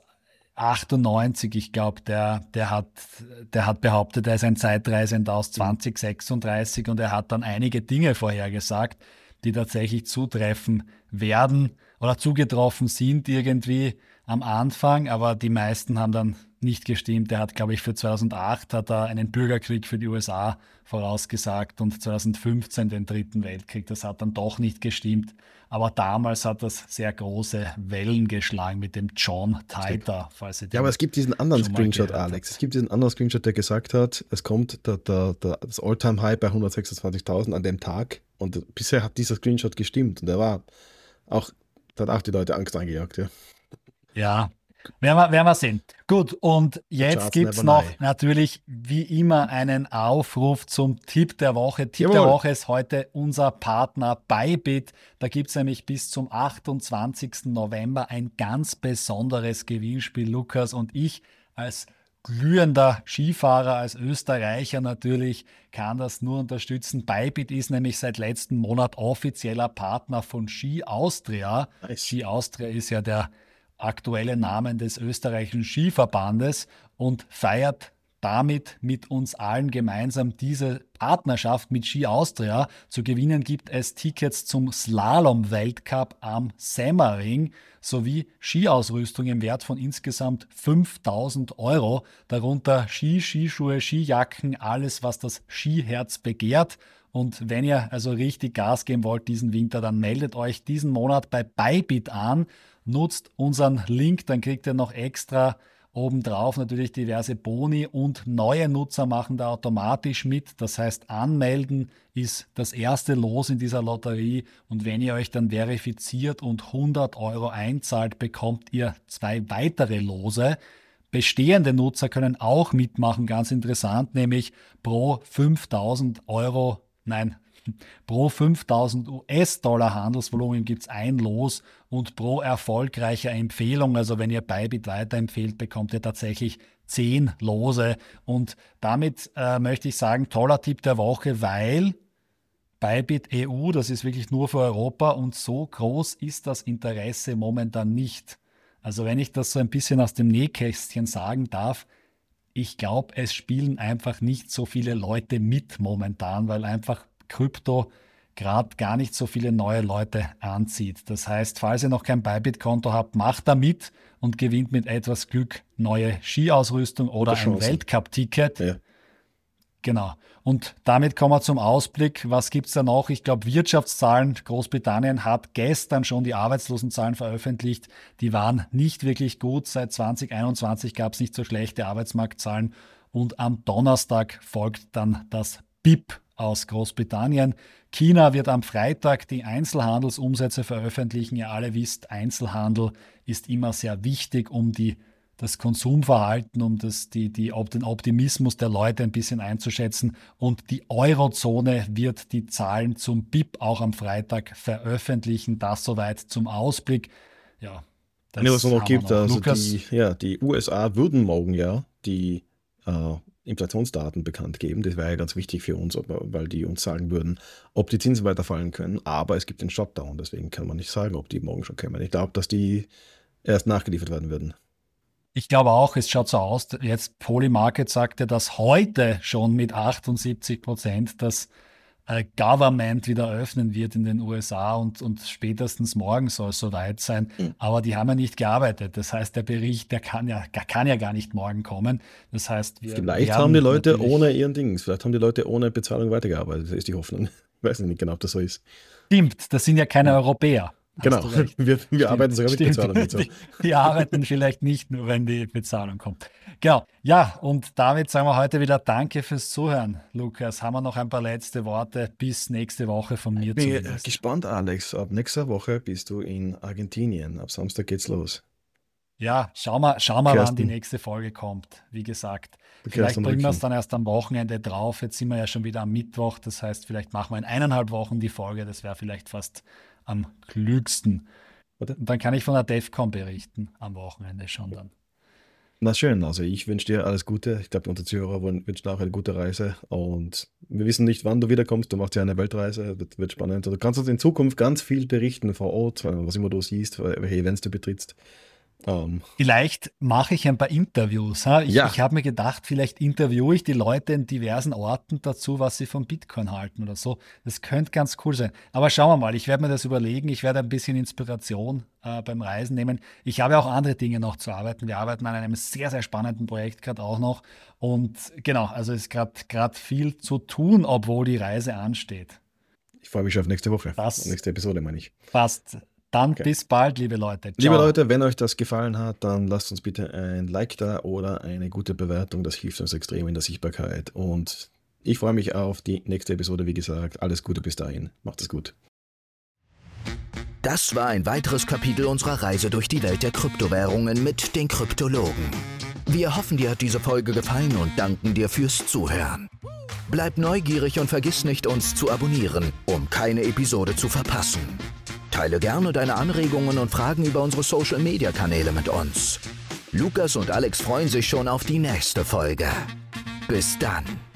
98, ich glaube, der hat behauptet, er ist ein Zeitreisender aus Mhm. 2036 und er hat dann einige Dinge vorhergesagt, die tatsächlich zutreffen werden oder zugetroffen sind irgendwie am Anfang, aber die meisten haben dann nicht gestimmt. Er hat, glaube ich, für 2008 hat er einen Bürgerkrieg für die USA vorausgesagt und 2015 den Dritten Weltkrieg. Das hat dann doch nicht gestimmt. Aber damals hat das sehr große Wellen geschlagen mit dem John Richtig. Titor, falls ihr Ja, aber den es gibt diesen anderen schon mal Screenshot, gehört Alex. Es habt. gibt diesen anderen Screenshot, der gesagt hat, es kommt das All-Time-High bei 126.000 an dem Tag. Und bisher hat dieser Screenshot gestimmt. Und auch, da hat auch die Leute Angst eingejagt, ja. Ja, werden wir sehen. Gut, und The jetzt charts gibt es never noch lie. natürlich wie immer einen Aufruf zum Tipp der Woche. Tipp der Jawohl. Woche ist heute unser Partner Bybit. Da gibt es nämlich bis zum 28. November ein ganz besonderes Gewinnspiel. Lukas und ich als glühender Skifahrer, als Österreicher natürlich, kann das nur unterstützen. Bybit ist nämlich seit letztem Monat offizieller Partner von Ski Austria. Nice. Ski Austria ist ja der aktuelle Name des österreichischen Skiverbandes und feiert damit mit uns allen gemeinsam diese Partnerschaft mit Ski Austria. Zu gewinnen gibt es Tickets zum Slalom-Weltcup am Semmering sowie Skiausrüstung im Wert von insgesamt 5.000 Euro, darunter Ski, Skischuhe, Skijacken, alles, was das Skiherz begehrt. Und wenn ihr also richtig Gas geben wollt diesen Winter, dann meldet euch diesen Monat bei Bybit an, nutzt unseren Link, dann kriegt ihr noch extra obendrauf natürlich diverse Boni und neue Nutzer machen da automatisch mit. Das heißt, anmelden ist das erste Los in dieser Lotterie und wenn ihr euch dann verifiziert und 100 Euro einzahlt, bekommt ihr 2 weitere Lose. Bestehende Nutzer können auch mitmachen, ganz interessant, nämlich pro 5.000 Euro, nein, pro 5.000 US-Dollar Handelsvolumen gibt es ein Los und pro erfolgreicher Empfehlung, also wenn ihr Bybit weiterempfehlt, bekommt ihr tatsächlich 10 Lose. Und damit möchte ich sagen, toller Tipp der Woche, weil Bybit EU, das ist wirklich nur für Europa und so groß ist das Interesse momentan nicht. Also wenn ich das so ein bisschen aus dem Nähkästchen sagen darf, ich glaube, es spielen einfach nicht so viele Leute mit momentan, weil einfach Krypto gerade gar nicht so viele neue Leute anzieht. Das heißt, falls ihr noch kein Bybit-Konto habt, macht da mit und gewinnt mit etwas Glück neue Skiausrüstung oder Gute ein Chancen. Weltcup-Ticket. Ja. Genau. Und damit kommen wir zum Ausblick. Was gibt es da noch? Ich glaube, Wirtschaftszahlen. Großbritannien hat gestern schon die Arbeitslosenzahlen veröffentlicht. Die waren nicht wirklich gut. Seit 2021 gab es nicht so schlechte Arbeitsmarktzahlen. Und am Donnerstag folgt dann das BIP aus Großbritannien. China wird am Freitag die Einzelhandelsumsätze veröffentlichen. Ihr alle wisst, Einzelhandel ist immer sehr wichtig, um das Konsumverhalten, um den Optimismus der Leute ein bisschen einzuschätzen. Und die Eurozone wird die Zahlen zum BIP auch am Freitag veröffentlichen. Das soweit zum Ausblick. Ja, Was es noch haben wir gibt, also Lukas, die USA würden morgen ja die Inflationsdaten bekannt geben. Das wäre ja ganz wichtig für uns, weil die uns sagen würden, ob die Zinsen weiterfallen können. Aber es gibt den Shutdown, deswegen kann man nicht sagen, ob die morgen schon kommen. Ich glaube, dass die erst nachgeliefert werden würden. ich glaube auch, es schaut so aus, jetzt Polymarket sagte, dass heute schon mit 78% das Government wieder öffnen wird in den USA und spätestens morgen soll es soweit sein. Aber die haben ja nicht gearbeitet. Das heißt, der Bericht, der kann ja gar nicht morgen kommen. Das heißt, wir Vielleicht haben die werden Leute natürlich- ohne ihren Dings, vielleicht haben die Leute ohne Bezahlung weitergearbeitet. Das ist die Hoffnung. Ich weiß nicht genau, ob das so ist. Stimmt, das sind ja keine Europäer. Hast Genau, du recht. wir arbeiten sogar mit Stimmt. Bezahlung. Nicht so. Die arbeiten vielleicht nicht nur, wenn die Bezahlung kommt. Genau. Ja, und damit sagen wir heute wieder Danke fürs Zuhören, Lukas. Haben wir noch ein paar letzte Worte bis nächste Woche von mir Ich bin zumindest. gespannt, Alex. Ab nächster Woche bist du in Argentinien. Ab Samstag geht's los. Ja, schau mal, wann Kirsten. die nächste Folge kommt. Wie gesagt, Du vielleicht kehrst am bringen wir es Rücken. dann erst am Wochenende drauf. Jetzt sind wir ja schon wieder am Mittwoch. Das heißt, vielleicht machen wir in 1,5 Wochen die Folge. Das wäre vielleicht fast am klügsten. Warte. Und dann kann ich von der DEFCON berichten am Wochenende schon dann. Na schön, also ich wünsche dir alles Gute. Ich glaube, unsere Zuhörer wünschen auch eine gute Reise und wir wissen nicht, wann du wiederkommst. Du machst ja eine Weltreise, das wird spannend. Du kannst uns in Zukunft ganz viel berichten vor Ort, was immer du siehst, welche Events du betrittst. Vielleicht mache ich ein paar Interviews. Ha? Ja. Ich habe mir gedacht, vielleicht interviewe ich die Leute in diversen Orten dazu, was sie von Bitcoin halten oder so. Das könnte ganz cool sein. Aber schauen wir mal, ich werde mir das überlegen. Ich werde ein bisschen Inspiration beim Reisen nehmen. Ich habe auch andere Dinge noch zu arbeiten. Wir arbeiten an einem sehr, sehr spannenden Projekt gerade auch noch. Und genau, also ist gerade viel zu tun, obwohl die Reise ansteht. Ich freue mich schon auf nächste Woche. Nächste Episode, meine ich. Passt. Dann bis bald, liebe Leute. Ciao. Liebe Leute, wenn euch das gefallen hat, dann lasst uns bitte ein Like da oder eine gute Bewertung. Das hilft uns extrem in der Sichtbarkeit. Und ich freue mich auf die nächste Episode. Wie gesagt, alles Gute bis dahin. Macht es gut. Das war ein weiteres Kapitel unserer Reise durch die Welt der Kryptowährungen mit den Kryptologen. Wir hoffen, dir hat diese Folge gefallen und danken dir fürs Zuhören. Bleib neugierig und vergiss nicht, uns zu abonnieren, um keine Episode zu verpassen. Teile gerne deine Anregungen und Fragen über unsere Social-Media-Kanäle mit uns. Lukas und Alex freuen sich schon auf die nächste Folge. Bis dann.